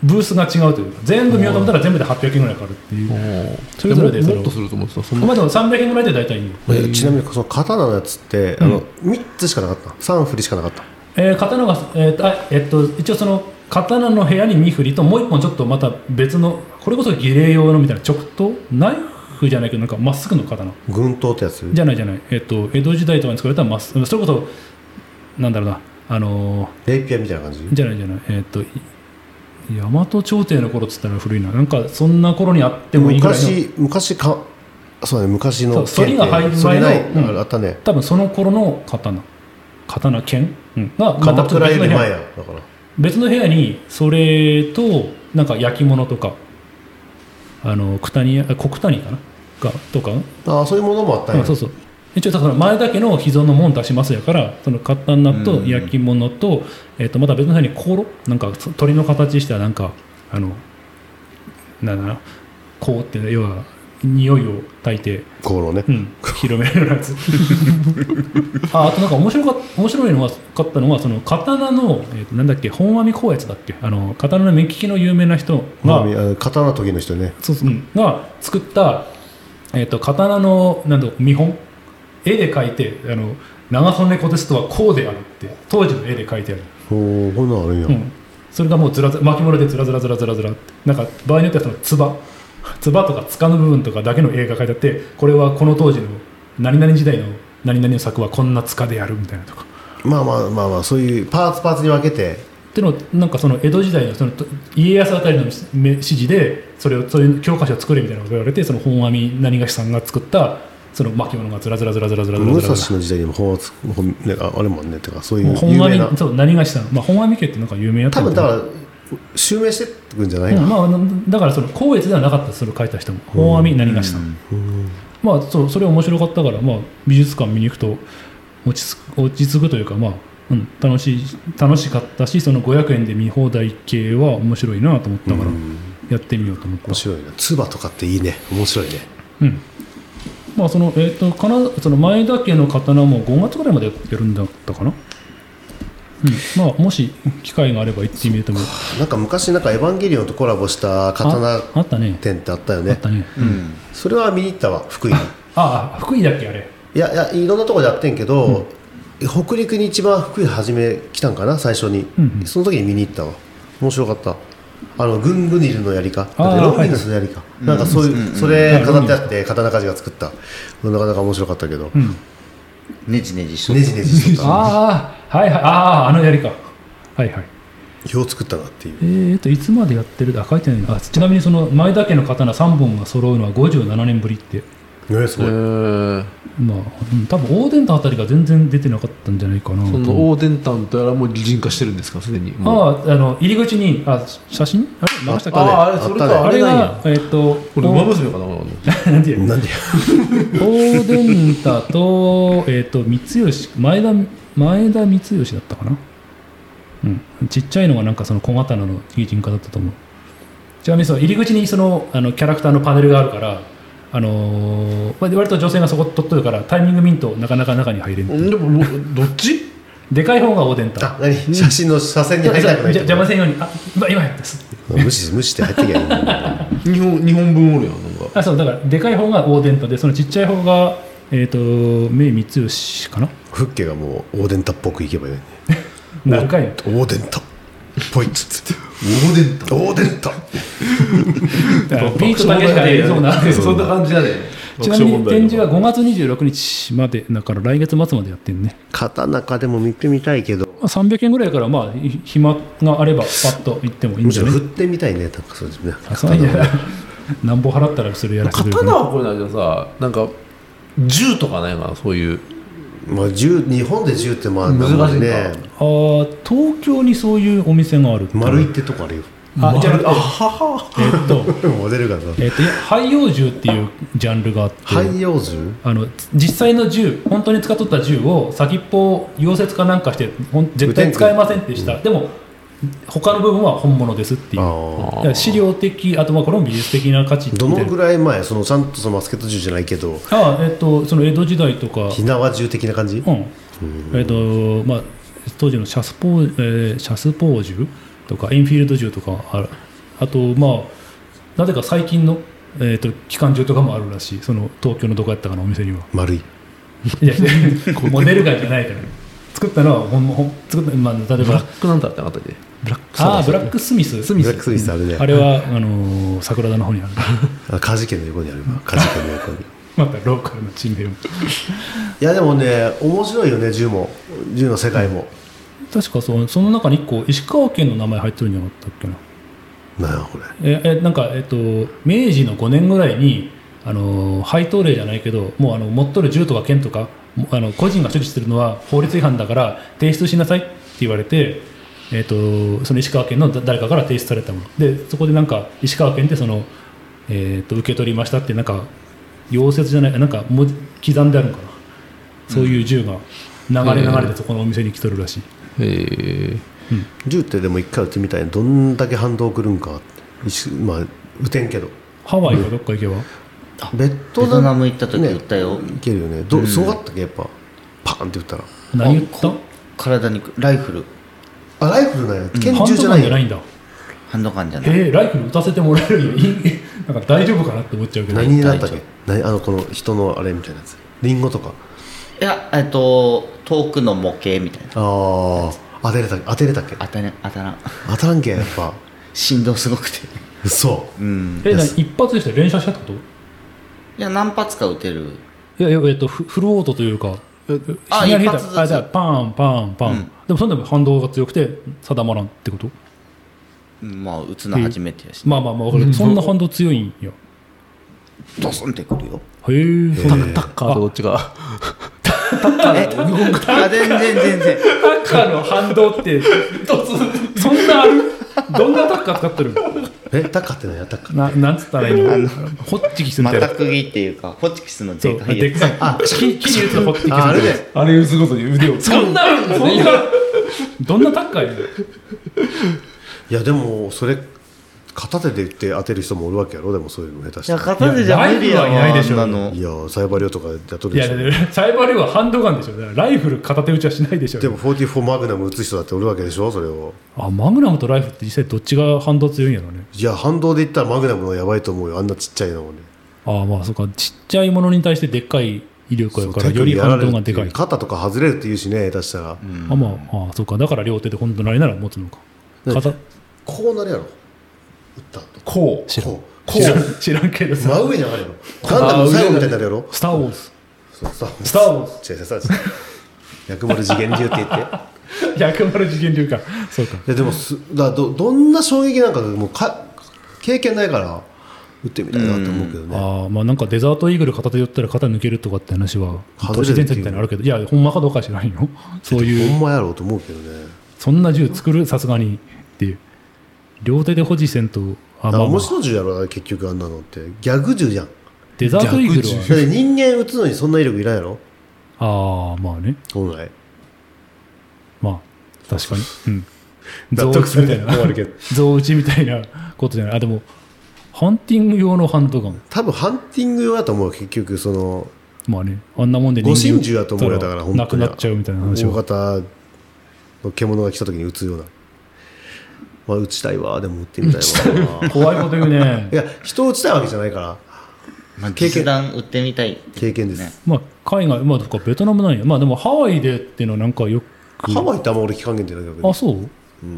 ブースが違うというか全部見ようと思ったら全部ではっぴゃくえんぐらいかかるっていうそれぞれでそもっとすると思ってた。そんなまあでもさんびゃくえんぐらいで大体いいよ、 えちなみにその刀のやつって、あのみっつしかなかったさん振りしかなかった、 えー、刀が、えーとあえっと、一応その刀の部屋にに振りともういっぽんちょっとまた別のこれこそ儀礼用のみたいな直刀ナイフじゃないけどなんかまっすぐの刀軍刀ってやつじゃないじゃない、えっと、江戸時代とかに作られたまっすぐそれこそなんだろうなあのー、 レイピアみたいな感じじゃないじゃないえっと大和朝廷の頃っつったら古いななんかそんな頃にあってもいいぐらいの昔昔かそうだね昔のそう反りが入る前の、 うん、あったね多分その頃の刀刀剣、うん、が鎌倉より前やだから別の部屋にそれとなんか焼き物とかあの九谷小九谷かながとかああそういうものもあったんや、 うん、そうそう一応だから前だけの秘蔵のもん出しますやからその刀と焼き物と、えー、とまた別の部屋に香炉なんか鳥の形したなんかあのなんだな香って要は匂いを焚いて香炉ね、 うん、広めるやつああとなんか面白か面白いのがかったのはその刀の、えー、となんだっけ本阿弥光悦だっけあの刀の目利きの有名な人が刀研ぎの人ねそうそう、うん、が作った、えー、と刀のなんだ見本絵で描いてあの長曽根小鉄とはこうであるって当時の絵で描いてあるおおこんなんあるんや、 うん、それがもうずらずら巻物でずらずらずらずらずらってなんか場合によってはそのつばつばとかつかの部分とかだけの絵が描いてあってこれはこの当時の何々時代の何々の作はこんなつかであるみたいなとかまあまあまあまあそういうパーツパーツに分けてっていうのなんかその江戸時代のその家康あたりの指示でそれをそういう教科書を作れみたいなのが言われてその本阿弥何がしさんが作ったその巻物がずらずらずらずらずらずら武蔵の時代にも本本、ね、あれもんねってかそういう本阿弥そう何がしさん、まあ、本阿弥家ってなんか有名やった多分だから襲名してくんじゃないか、 うんまあ、だからその光悦ではなかったそれを書いた人も本阿弥何がしさん、まあそうそれ面白かったから、まあ、美術館見に行くと落ち着く、落ち着くというか、まあうん、楽しい楽しかったしそのごひゃくえんで見放題系は面白いなと思ったからやってみようと思った。 面白いなつばとかっていいね面白いねうんまあそのえー、とかなその前田家の刀もごがつぐらいまでやるんだったかな、うんまあ、もし機会があれば行ってみるともなんか昔なんかエヴァンゲリオンとコラボした刀店ってあったよね。 あったね、うん、 それは見に行ったわ福井にああ福井だっけあれいやいやいろんなところでやってんけど、うん、北陸に一番福井初め来たんかな最初に、うんうん、その時に見に行ったわ面白かったあのグングニルの槍かロンギヌスの槍か、はい、なんかそういう、うん、それ飾ってあって刀鍛冶が作ったなかなか面白かったけど、うん、 ねじねじしとねじねじしとったああはいはいあああの槍かはいはいよう作ったなっていうえーといつまでやってるだ書いてないあちなみにその前田家の刀さんぼんが揃うのはごじゅうななねんぶりってねすごい、えー、 まあ、うん、多分オーデンタンあたりが全然出てなかったんじゃないかなそのオーデンタンとやらもう擬人化してるんですかすでにあああの入り口にあ写真あれ流したっけああれそれかあれがえっ、ー、とこれ馬娘かななんでやなんでやオーデンタとえっ、ー、と三吉前田前田三吉だったかなうんちっちゃいのがなんかその小刀の擬人化だったと思うちなみにその入り口にそのあのキャラクターのパネルがあるからあのー、割と女性がそこ取っとるからタイミング見んとなかなか中に入れんでもどっちでかい方がオーデンタあ何写真の斜線に入りたくないじゃ邪魔せんようにあ今今やったす無視無視して入ってきゃいい日本日本分おるやんなんかあそうだからでかい方がオーデンタでそのちっちゃい方がえっ、ー、と明三吉かなフッケがもうオーデンタっぽくいけばいいね何回オーデンタポイッつってオーデンタオーデンタビートだけしか映像なそんな感じだねちなみに展示はごがつにじゅうろくにちまでだから来月末までやってるね刀かでも見てみたいけど、 まあ、さんびゃくえんぐらいからまあ暇があればパッと行ってもいいんじゃないむしろ振ってみたいねなんかそうですね何本払ったらそれやらせてくれる刀はこれなんじゃさなんか銃とかないかなそういうまあ、銃日本で銃ってまあ難しいねあ東京にそういうお店がある丸いってとこあるよあじゃああははえー、っとモデルがなえー、っと廃用銃っていうジャンルがあって廃用銃あの実際の銃本当に使っとった銃を先っぽを溶接かなんかしてほん絶対使えませんってした、うん、でも他の部分は本物ですっていう資料的あとまあこれも美術的な価値どのぐらい前そのちゃんとそのバスケット銃じゃないけどあ、えっと、その江戸時代とか火縄銃的な感じ、 うんえっとまあ、当時のシャスポー、えー、シャスポー銃とかインフィールド銃とかああとまあなぜか最近の、えー、と期間中とかもあるらしい。その東京のどこやったかなお店には丸いいやモデルガンじゃないから作ったのはほんほん作った、まあ、例えばブラックなんだってなかったっけブラックああブラックスミスブラックスミスあるね。 あれはあのー、桜田の方にあるあカジケの横にあるカジケの横にまたローカルのチームでもいやでもね面白いよね銃も銃の世界も、 確かそその中にいっこ石川県の名前入ってるんじゃなかったっけな。 なんやこれええなんか、えっと、明治のごねんぐらいにあの配当例じゃないけどもうあの持っとる銃とか剣とかあの個人が所持してるのは法律違反だから提出しなさいって言われて、えっと、その石川県の誰かから提出されたものでそこでなんか石川県でその、えっと、受け取りましたってなんか溶接じゃないなんかも刻んであるのかな、そういう銃が流れ流れでそこのお店に来とるらしい。 へえ銃ってでも一回撃ってみたいなどんだけ反動くるんかってまあ撃てんけどハワイかどっか行けば、 ベッドベトナム行った時撃ったよ、 いけるよねど、うん、すごかったっけやっぱパーンって撃ったら何撃った体にライフルあライフルなんや拳ハンド銃じゃないガンじゃないんだ。 ハンドガンじゃない、 えー、ライフル撃たせてもらえるよいいなんか大丈夫かなって思っちゃうけど何になったっけ何あのこの人のあれみたいなやつリンゴとかいやえっと遠くの模型みたいなああ当てれた当てれたっけ当たら当たらん当たらんけやっぱ振動すごくて嘘うんえな一発でして連射したってこと？ いや何発か撃てるいやいやえっとフフルオートというかあいきなり一発ずつあじゃあパンパンパン、うん、でもそんな反動が強くて定まらんってこと？ まあ撃つの初めてやし、 まあまあまあ分かる、そんな反動強いんや。 ドスンってくるよへえタッカーとどっちがえあ全然全然タッカーの反動ってそんなある？どんなタッカー使ってるの？ えタッカーって何やタッカーななんつったらいいの？ あのホッチキスみたいなまたくぎっていうかホッチキスのそうでかいやつでっかいあ木木に打つホッチキスああれねあれ打つごとに腕をそんなそんなどんなタッカーやねん。 いやでもそれ片手で打って当てる人もおるわけやろでもそういうの下手していや片手じゃ無理やいやライフルはいないでしょあんなのいやサイバリオとかやっとるいやでしょいやサイバーリューはハンドガンでしょ。だからライフル片手打ちはしないでしょ。 でもフォーティーフォーマグナム打つ人だっておるわけでしょそれをあマグナムとライフルって実際どっちが反動強いんやろね。 いや反動で言ったらマグナムの方がやばいと思うよあんなちっちゃいのもねああまあそうかちっちゃいものに対してでっかい威力やからより反動がでかい。 肩とか外れるっていうしね下手したら、 うん、あまああそうかだから両手で本当なりなら持つのか。肩こうなるやろ打った後こう知らんこう知らん知らんけどさ真上に上がるやろガンダムの最後みたいになるやろスター・ウォーズそうスター・スター・ウォーズ違う違う違う薬丸次元流って言って薬丸次元流かそうかいやでもすだどどんな衝撃なんかもうか経験ないから打ってみたいなと思うけどね、 ああまあなんかデザートイーグル片手で打ったら肩抜けるとかって話は都市外れるっていう伝説みたいなのあるけどいやほんまかどうかは知らんよそういうほんまやろうと思うけどねそんな銃作るさすがにっていう両手で保持せんとあ、まあまあ、 面白い銃やろ結局あんなのってギャグ銃じゃんデザートイーグルだっはて人間撃つのにそんな威力いらんやろああまあね本来まあ確かにうん納得するねみたいな終わるけど象打ちみたいなことじゃないあでもハンティング用のハンドガン多分ハンティング用だと思う結局そのまあねあんなもんで護身銃だと思うよだから本当になくなっちゃうみたいな話大は型の獣が来た時に撃つようなまあ撃ちたいわでも撃ってみたいわ怖いこと言うねいや人を撃ちたいわけじゃないからまあ、 経験実弾撃ってみたい経験です、 ねまあ海外まあとかベトナムなんやまあでもハワイでっていうのはなんかよくハワイってあんま俺聞かんげんじゃないけどあそう、うん、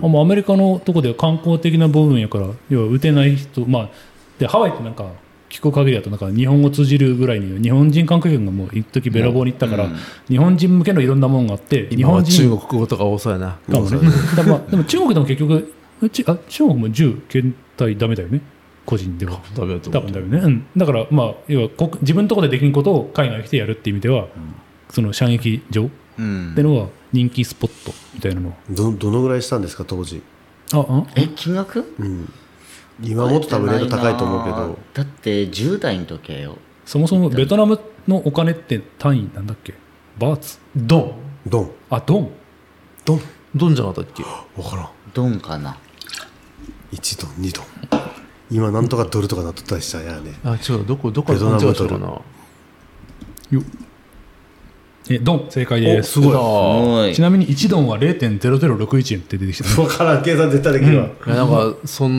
あもうアメリカのとこでは観光的な部分やから要は撃てない人まあでハワイってなんか聞く限りだとなんか日本語通じるぐらいに日本人観光客がもう一時べらぼうに行ったから、うん、日本人向けのいろんなもんがあって日本人中国語とか多そうやなかもねだまあでも中国でも結局うちあ中国も銃検体ダメだよね個人ではダメだと多分だよね、うん、だからまあ要はこ自分のところでできんことを海外に来てやるっていう意味では、うん、その射撃場っていうのは人気スポットみたいなのはどどのぐらいしたんですか当時ああえ金額、 うん、今もっと多分レート高いと思うけどだってじゅう代の時やよそもそもベトナムのお金って単位なんだっけバーツドンドンあドンドンドンじゃなかったっけ分からんドンかないちドンにドン今なんとかドルとかなっとったりしたんやねあ違うどこどこでベトナムドルかなよえドン正解です。 すごいすごいちなみにいちドンは れいてんゼロゼロろくいち 円って出てきた、ね、 分からん計算絶対できるわ、 うん、いやなんかそん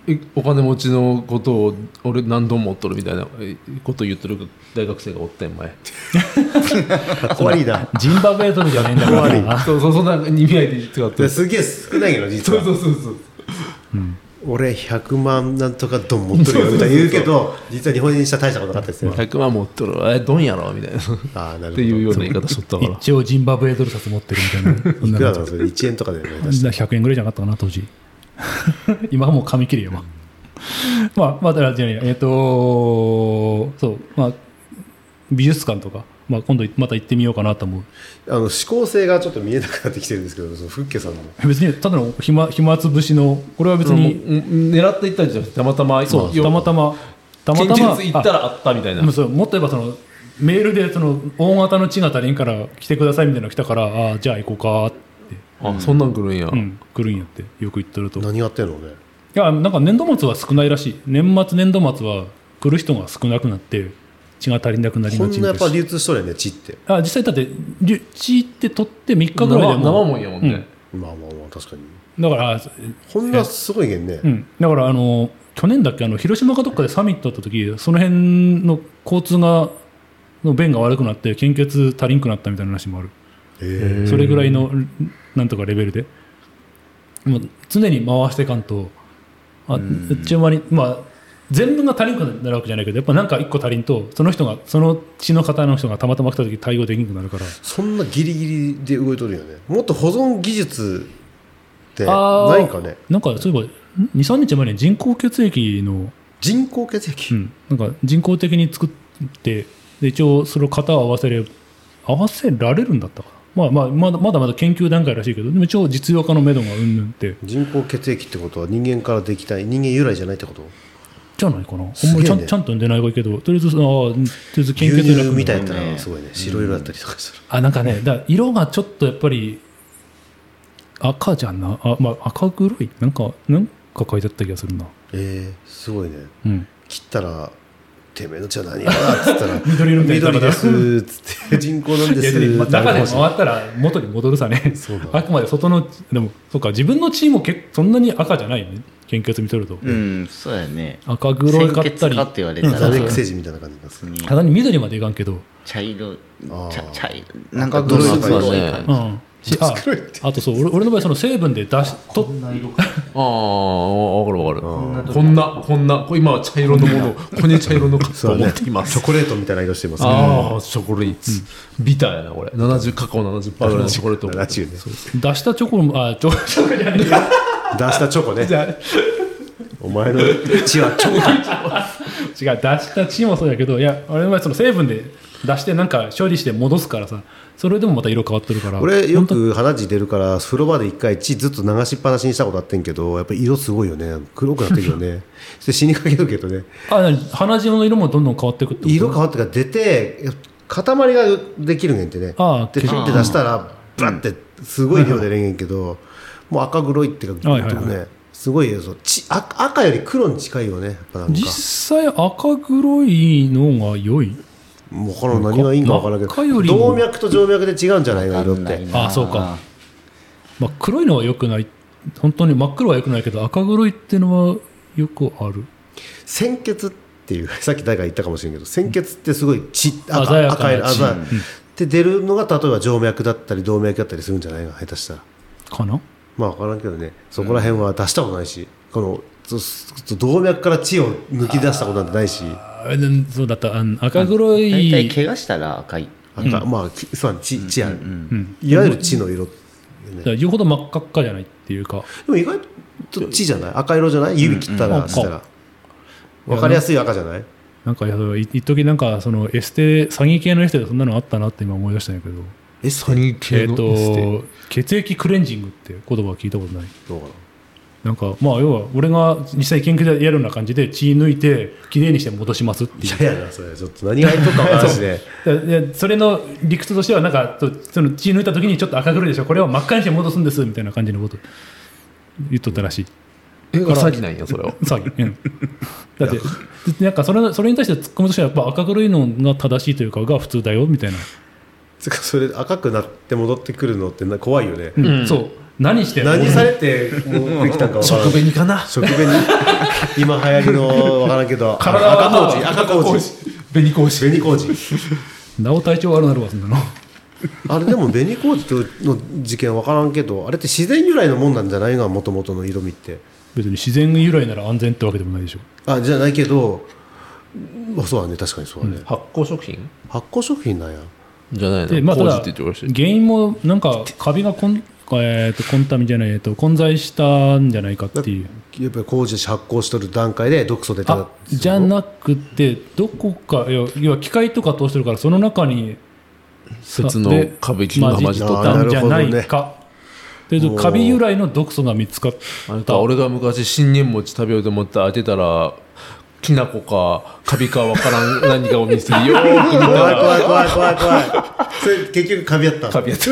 お金持ちのことを俺何度も持っとるみたいなことを言ってる大学生がおってん前怖いなジンバブエドルじゃないんだからなそうそうそんな意味合いで使ってすげえ少ないけど実はそうそうそうそう、 うん、俺ひゃくまんなんとかドン持っとるよみたいな言うけど実は日本人にしたら大したことなかったですねひゃくまん持っとるえドンやろみたいなあなるほどっていうような言い方しとったから一応ジンバブエドル札持ってるみたいないくらなんですかいちえんとかで、ね、 ひゃくえんぐらいじゃなかったかな当時今はもう紙切れよ、まあ、まあまあだからじゃあえっ、ー、とそうまあ美術館とか、まあ、今度また行ってみようかなと思うあの思考性がちょっと見えなくなってきてるんですけどそのフッケさんの別にただの暇暇つぶしのこれは別に狙っていったんじゃなくてたまたまそうたまたまたまたま近日行ったらあったみたいなそうもっと言えばそのメールでその大型の地が足りんから来てくださいみたいなの来たからああじゃあ行こうかってあ、うん、そんなん来るんや、 うん、来るんやってよく言ってると何やってんのねいやなんか年度末は少ないらしい年末年度末は来る人が少なくなって血が足りなくなりがちこんなやっぱ流通しとるよね血ってあ実際だって血って取ってみっかぐらいでも生もんやもんね、 うん、まあまあまあ確かにだからこんなすごいげんね、 うん、だからあの去年だっけあの広島かどっかでサミットあった時その辺の交通がの便が悪くなって献血足りんくなったみたいな話もあるそれぐらいのなんとかレベルでもう常に回していかんとあ中間にまあ全部が足りんくなるわけじゃないけどやっぱなんかいっこ足りんとその人がその血の方の人がたまたま来た時対応できなくなるからそんなギリギリで動いとるよねもっと保存技術ってないんかねなんかそういえばにさんにちまえに人工血液の人工血液、 うん、なんか人工的に作ってで一応それを型を合わせれ合わせられるんだったかな、まあまあ、まだまだまだ研究段階らしいけどでも一応実用化のめどがうんぬんって人工血液ってことは人間からできたい人間由来じゃないってことじゃないかな、ね、ほんまにちゃんちゃんと読んでないがいいけどとりあえずあとりあえず献血牛乳みたいだったらすごいね白色だったりとかする、 うん、あなんかねだ色がちょっとやっぱり赤じゃんなあ、まあ、赤黒いなんかなんか書いてあった気がするなえー、すごいね、 うん、 切ったらてめえの血は何やなっつったら緑色みたいな緑ですっつって人工なんですいや中で回ったら元に戻るさねあくまで外のでもそうか自分の血も結そんなに赤じゃないよね献血見とるとうんそうやね赤黒いかったり鮮血かって言われたらザベック星人みたいな感じですただに緑までいかんけど茶色茶茶色なんか黒い感じ、 うんあ, あとそう 俺, 俺の場合その成分で出しとこんな色かああ分かる分かるこんなこんな今は茶色のものこれ茶色のカップを持ってきます、 ね、チョコレートみたいな色してますねああチョコレート、うん、ビターやなこれななじゅうカカオ ななじゅっパーセント ぐらいのチョコレートを持ってる、 ね、出したチョコあチョコチョコじゃない出したチョコねお前の血はチョコか違う出した血もそうだけどいや俺の場合その成分で出してなんか処理して戻すからさそれでもまた色変わってるから俺よく鼻血出るから風呂場で一回血ずっと流しっぱなしにしたことあってんけどやっぱり色すごいよね黒くなってるよねそして死にかけるけどねあ鼻血の色もどんどん変わっていくって色変わってから出て塊ができるねんってねあでピッて出したらバッてすごい量出るんやけどもう赤黒いっていうか、はいはいはい、すごいよそう血赤より黒に近いよねやっぱなんか実際赤黒いのが良いもうこの何がいいんか分からんけど動脈と静脈で違うんじゃないの色ってああそうか、まあ、黒いのは良くない本当に真っ黒は良くないけど赤黒いっていうのはよくある鮮血っていうさっき誰か言ったかもしれんけど鮮血ってすごい血赤鮮やかな血赤い鮮って出るのが例えば静脈だったり動脈だったりするんじゃないか下手したらかなまあ分からんけどねそこら辺は出したことないし、この動脈から血を抜き出したことなんてないしそうだったあの赤黒い大体怪我したら赤い赤、うん、まあそう血血ある、うんうん、いわゆる血の色、ね、 言うほど真っ赤っかじゃないっていうかでも意外と血じゃない赤色じゃない指切ったら、うん、したら分かりやすい赤じゃないなんか一時なんかそのエステ詐欺系のエステでそんなのあったなって今思い出したんやけどエステ詐欺系のエステ、 えー、と血液クレンジングって言葉は聞いたことないどうかななんかまあ要は俺が実際研究でやるような感じで血抜いてきれいにして戻しますっていういやいやなそれちょっと何が入っとったか話でそ, それの理屈としてはなんかその血抜いた時にちょっと赤黒いでしょこれを真っ赤にして戻すんですみたいな感じのこと言っとったらしいえ詐欺なんやそれは詐欺、うん、だってなんかそれそれに対してツッコミとしてはやっぱ赤黒いのが正しいというかが普通だよみたいなつかそれ赤くなって戻ってくるのって怖いよね、 うんうん、そう何して何されてもうできたんか分からん。 食紅かな。 食紅今流行りの分からんけど体は赤麹赤麹紅麹紅麹なお体調悪なるわそんなの。 あれでも紅麹の事件分からんけどあれって自然由来のもんなんじゃないがもともとの色味って別に自然由来なら安全ってわけでもないでしょ。 あじゃないけどまあそうだね確かにそうだね、 発酵食品発酵食品なんやじゃないの。 でまあ、ただ麹って言ってましたよ。 原因もなんかカビがコン、えー、とコンタミじゃない、えー、と混在したんじゃないかっていうやっぱり麹発酵しとる段階で毒素出たあじゃなくてどこか要は要は機械とか通してるからその中に別のカビ菌が混じっとっ。 あたんじゃないなるほかでカビ由来の毒素が見つかったあんた俺が昔信玄餅食べようと思って開けたらきな粉かカビかわからん何かを見せてよーく見た怖いら怖い怖い怖い怖いそれ結局カビやったカビやった。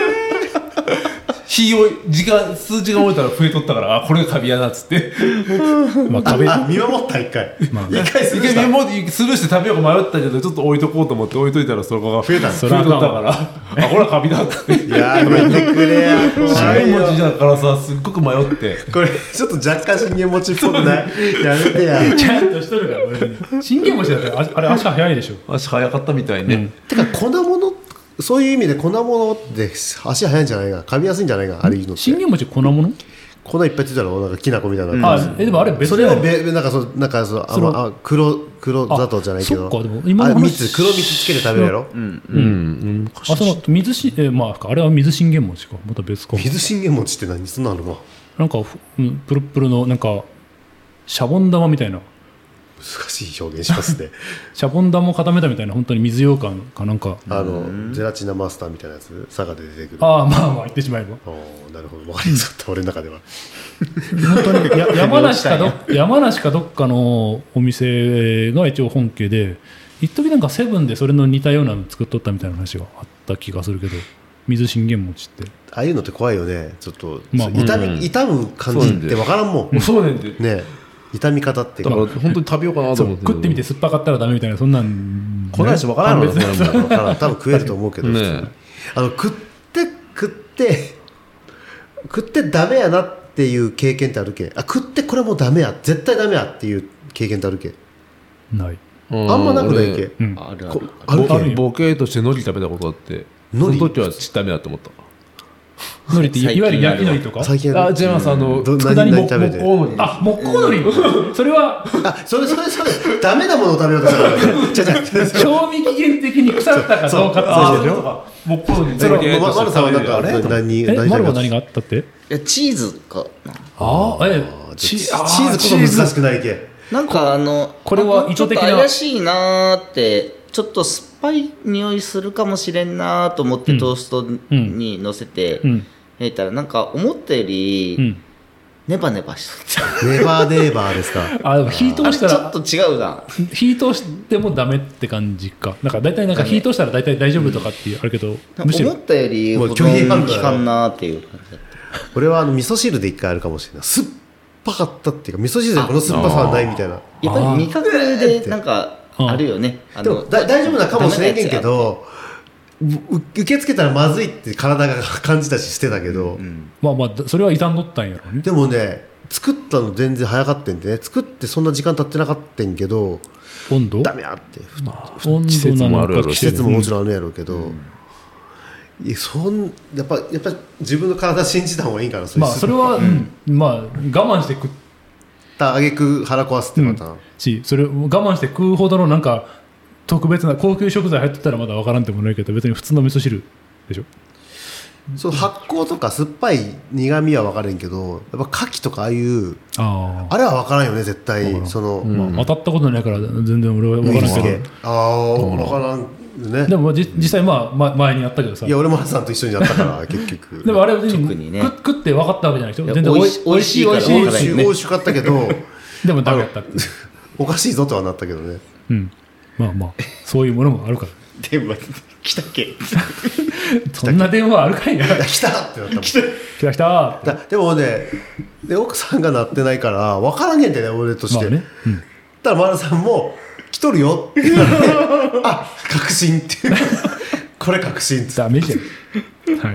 日を時間数時間置いたら増えとったからあこれがカビやなっつってまあカビあ見守った一回、 まあ一回す一るした回メモでスルーして食べようか迷ったけどちょっと置いとこうと思って置いといたらそれが増えたん増えとったからあこれはカビだっつっていやーやめてくれや信怖いよ玄餅だからさすっごく迷ってこれちょっと若干信玄餅っぽくないやめてやちゃんとしとるから俺信玄餅だったらああれ足早いでしょ。 足早かったみたいね、 てか粉物そういう意味で粉物って足早いんじゃないかカビやすいんじゃないかあれいいのって信玄餅粉物粉いっぱいついたらなんかきな粉みたいな、 あえでもあれ別そだよれをべなんかそうなんかそうあそのまあ黒黒砂糖じゃないけどあそっかでも今の話あ蜜黒蜜つけて食べるやろ、 うんうんあその水しえまああれは水信玄餅かまた別か水信玄餅って何そんなのかなんかふうんプルプルのなんかシャボン玉みたいな難しい表現しますねシャボン玉を固めたみたいな本当に水羊羹かなんかあのゼラチナマスターみたいなやつ佐賀で出てくるああまあまあ言ってしまえばおーなるほど分かりやすかった俺の中では本当にや山梨かど山梨かどっかのお店が一応本家で一時なんかセブンでそれの似たようなの作っとったみたいな話があった気がするけど水信玄餅ってああいうのって怖いよねちょっと、 まあ痛み、 うん痛む感じって分からんもんもうそうねんでね痛み方ってだから本当に食べようかなとそう思って食ってみて酸っぱかったらダメみたいなそんなんこないし分からんの判別それも分からん多分食えると思うけど、 ね普通にあの食って食って食ってダメやなっていう経験ってあるけあ食ってこれもうダメや絶対ダメやっていう経験ってあるけないあんまなくないけうんこあるあるあるけあるよボケとして海苔食べたことあってそ海苔の時はちダメだと思った海苔っていわゆる焼き海苔とか最近あ違いますあのど佃煮も何何食べてももあ木工海苔それはあそれそれそれダメなものを食べようとしたらちゃちゃちゃ賞味期限的に腐ったかどうかってそう話でしょそうかもっこにそれま丸さんはなんかあれ何え何食べマルは何があったっていやチーズかなああえチチあチーズこそ難しくないけなんかあのこれはあ意図的なちょっと怪しいなーってちょっと酸っぱい匂いするかもしれんなーと思ってうんトーストに乗せてうん焼いたらなんか思ったようりんネバネバしとったネバーネーバーですかあでも火通あれしたらちょっと違うな火通してもダメって感じかなんか大体なんか火通したら大体大丈夫とかってあるけどむしろ思ったより保もう拒否反応だ存期間なーっていう感じだった俺はあの味噌汁で一回あるかもしれない酸っぱかったっていうか味噌汁でこの酸っぱさはないみたいなやっぱり味覚でなんかあるよねあでもだ大丈夫なかもしれんけんけどう受け付けたらまずいって体が感じたししてたけど、 うんまあまあそれは傷んどったんやろねでもね作ったの全然早かったんでね作ってそんな時間経ってなかったんけど温度ダメやって温季節度なもあるやろしのか季節季節ももちろんあるやろうけど、いやそんやっぱやっぱ自分の体信じた方がいいんかなそれまあそれは、うんまあ我慢して食ったあげく腹壊すってパターン、 しそれを我慢して食うほどのなんか特別な高級食材入ってたらまだ分からんでもないけど別に普通の味噌汁でしょその発酵とか酸っぱい苦味は分からんけどやっぱ牡蠣とかああいうああれは分からんよね絶分からん対その、 あ、まあ、当たったことないから全然俺は分からんけどああ分からんねでもじ実際まあ、ま、前にやったけどさいや俺もハさんと一緒にやったから結局でもあれは別特にね食食って分かったわけじゃないでしょいや全然おいおいしいおいしいおいしいおいしい美味しい美味しかったけどでもダメやったっておかしいぞとはなったけどねうんまあまあそういうものもあるから電話来たっけそんな電話あるかいな来たってなったもん来た来ただでもねで奥さんがなってないから分からんねんてね俺として、 まあね、うんたら丸さんも来とるよって言われてあ確信っていうこれ確信ってダメじゃんはいで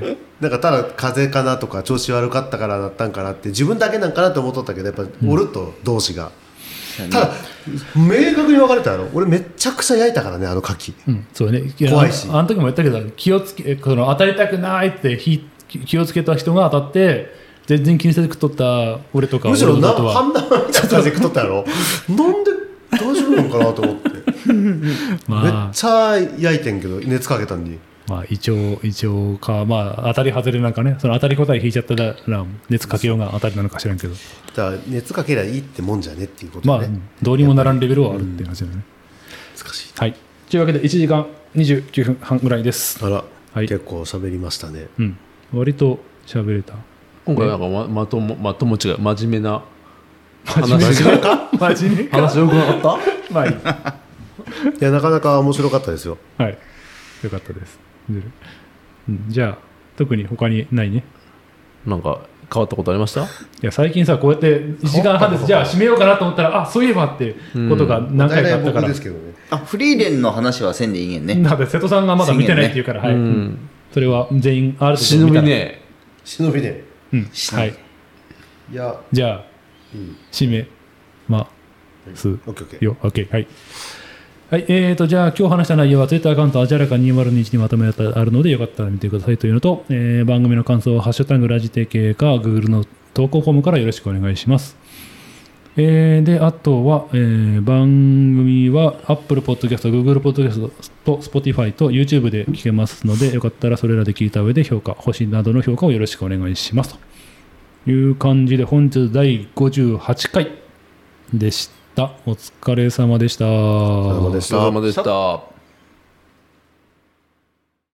なんかただ風邪かなとか調子悪かったからだったんかなって自分だけなんかなと思っとったけどやっぱおると同士が、うん、ただ明確に分かれたやろ。俺めちゃくちゃ焼いたからねあの牡蠣、 うん、そうね。 怖いし、 あの時も言ったけど気をつけその当たりたくないってひ気をつけた人が当たって全然気にせず食っとった俺とかむしろな俺とか半生みたいな感じで食っとったやろなんで大丈夫なのかなと思ってまあ、めっちゃ焼いてんけど熱かけたんにまあ一応一応かまあ当たり外れなんかねその当たり答え引いちゃったら熱かけようが当たりなのか知らんけどだから熱かけりゃいいってもんじゃねっていうことね。 まあどうにもならんレベルはあるっていう話だよね。 難しい。 はいというわけでいちじかんにじゅうきゅうふんはんぐらいです。 あら、 はい、 結構喋りましたね。 うん割と喋れた。 今回なんか ま, まともまとも違う真面目な話が真面目か真面目か話よくなかったまあいいいやなかなか面白かったですよ。 はいよかったです、うん、じゃあ特に他にないね。 なんか変わったことありました？いや最近さこうやっていちじかんはんですじゃあ締めようかなと思ったらあそういえばってことが何回かあったから、うんですけどね、 あフリーレンの話はせんでいいげんね。 だって瀬戸さんがまだ見てないっていうから、ねはいうん、それは全員ある程度見たら忍びね忍びねうんはいいやじゃあ、うん、締めますよ OK はいはい、えーとじゃあ今日話した内容はツイッターアカウントあじゃらかにせんにじゅういちにまとめてあるのでよかったら見てくださいというのと、えー、番組の感想はハッシュタグラジテ系か Google の投稿フォームからよろしくお願いします。えー、であとは、えー、番組は Apple Podcast、Google Podcast と Spotify と YouTube で聞けますのでよかったらそれらで聞いた上で評価星などの評価をよろしくお願いしますという感じで本日だいごじゅうはちかいでした。お疲れ様でした。 お疲れ様でした。 お疲れ様でした。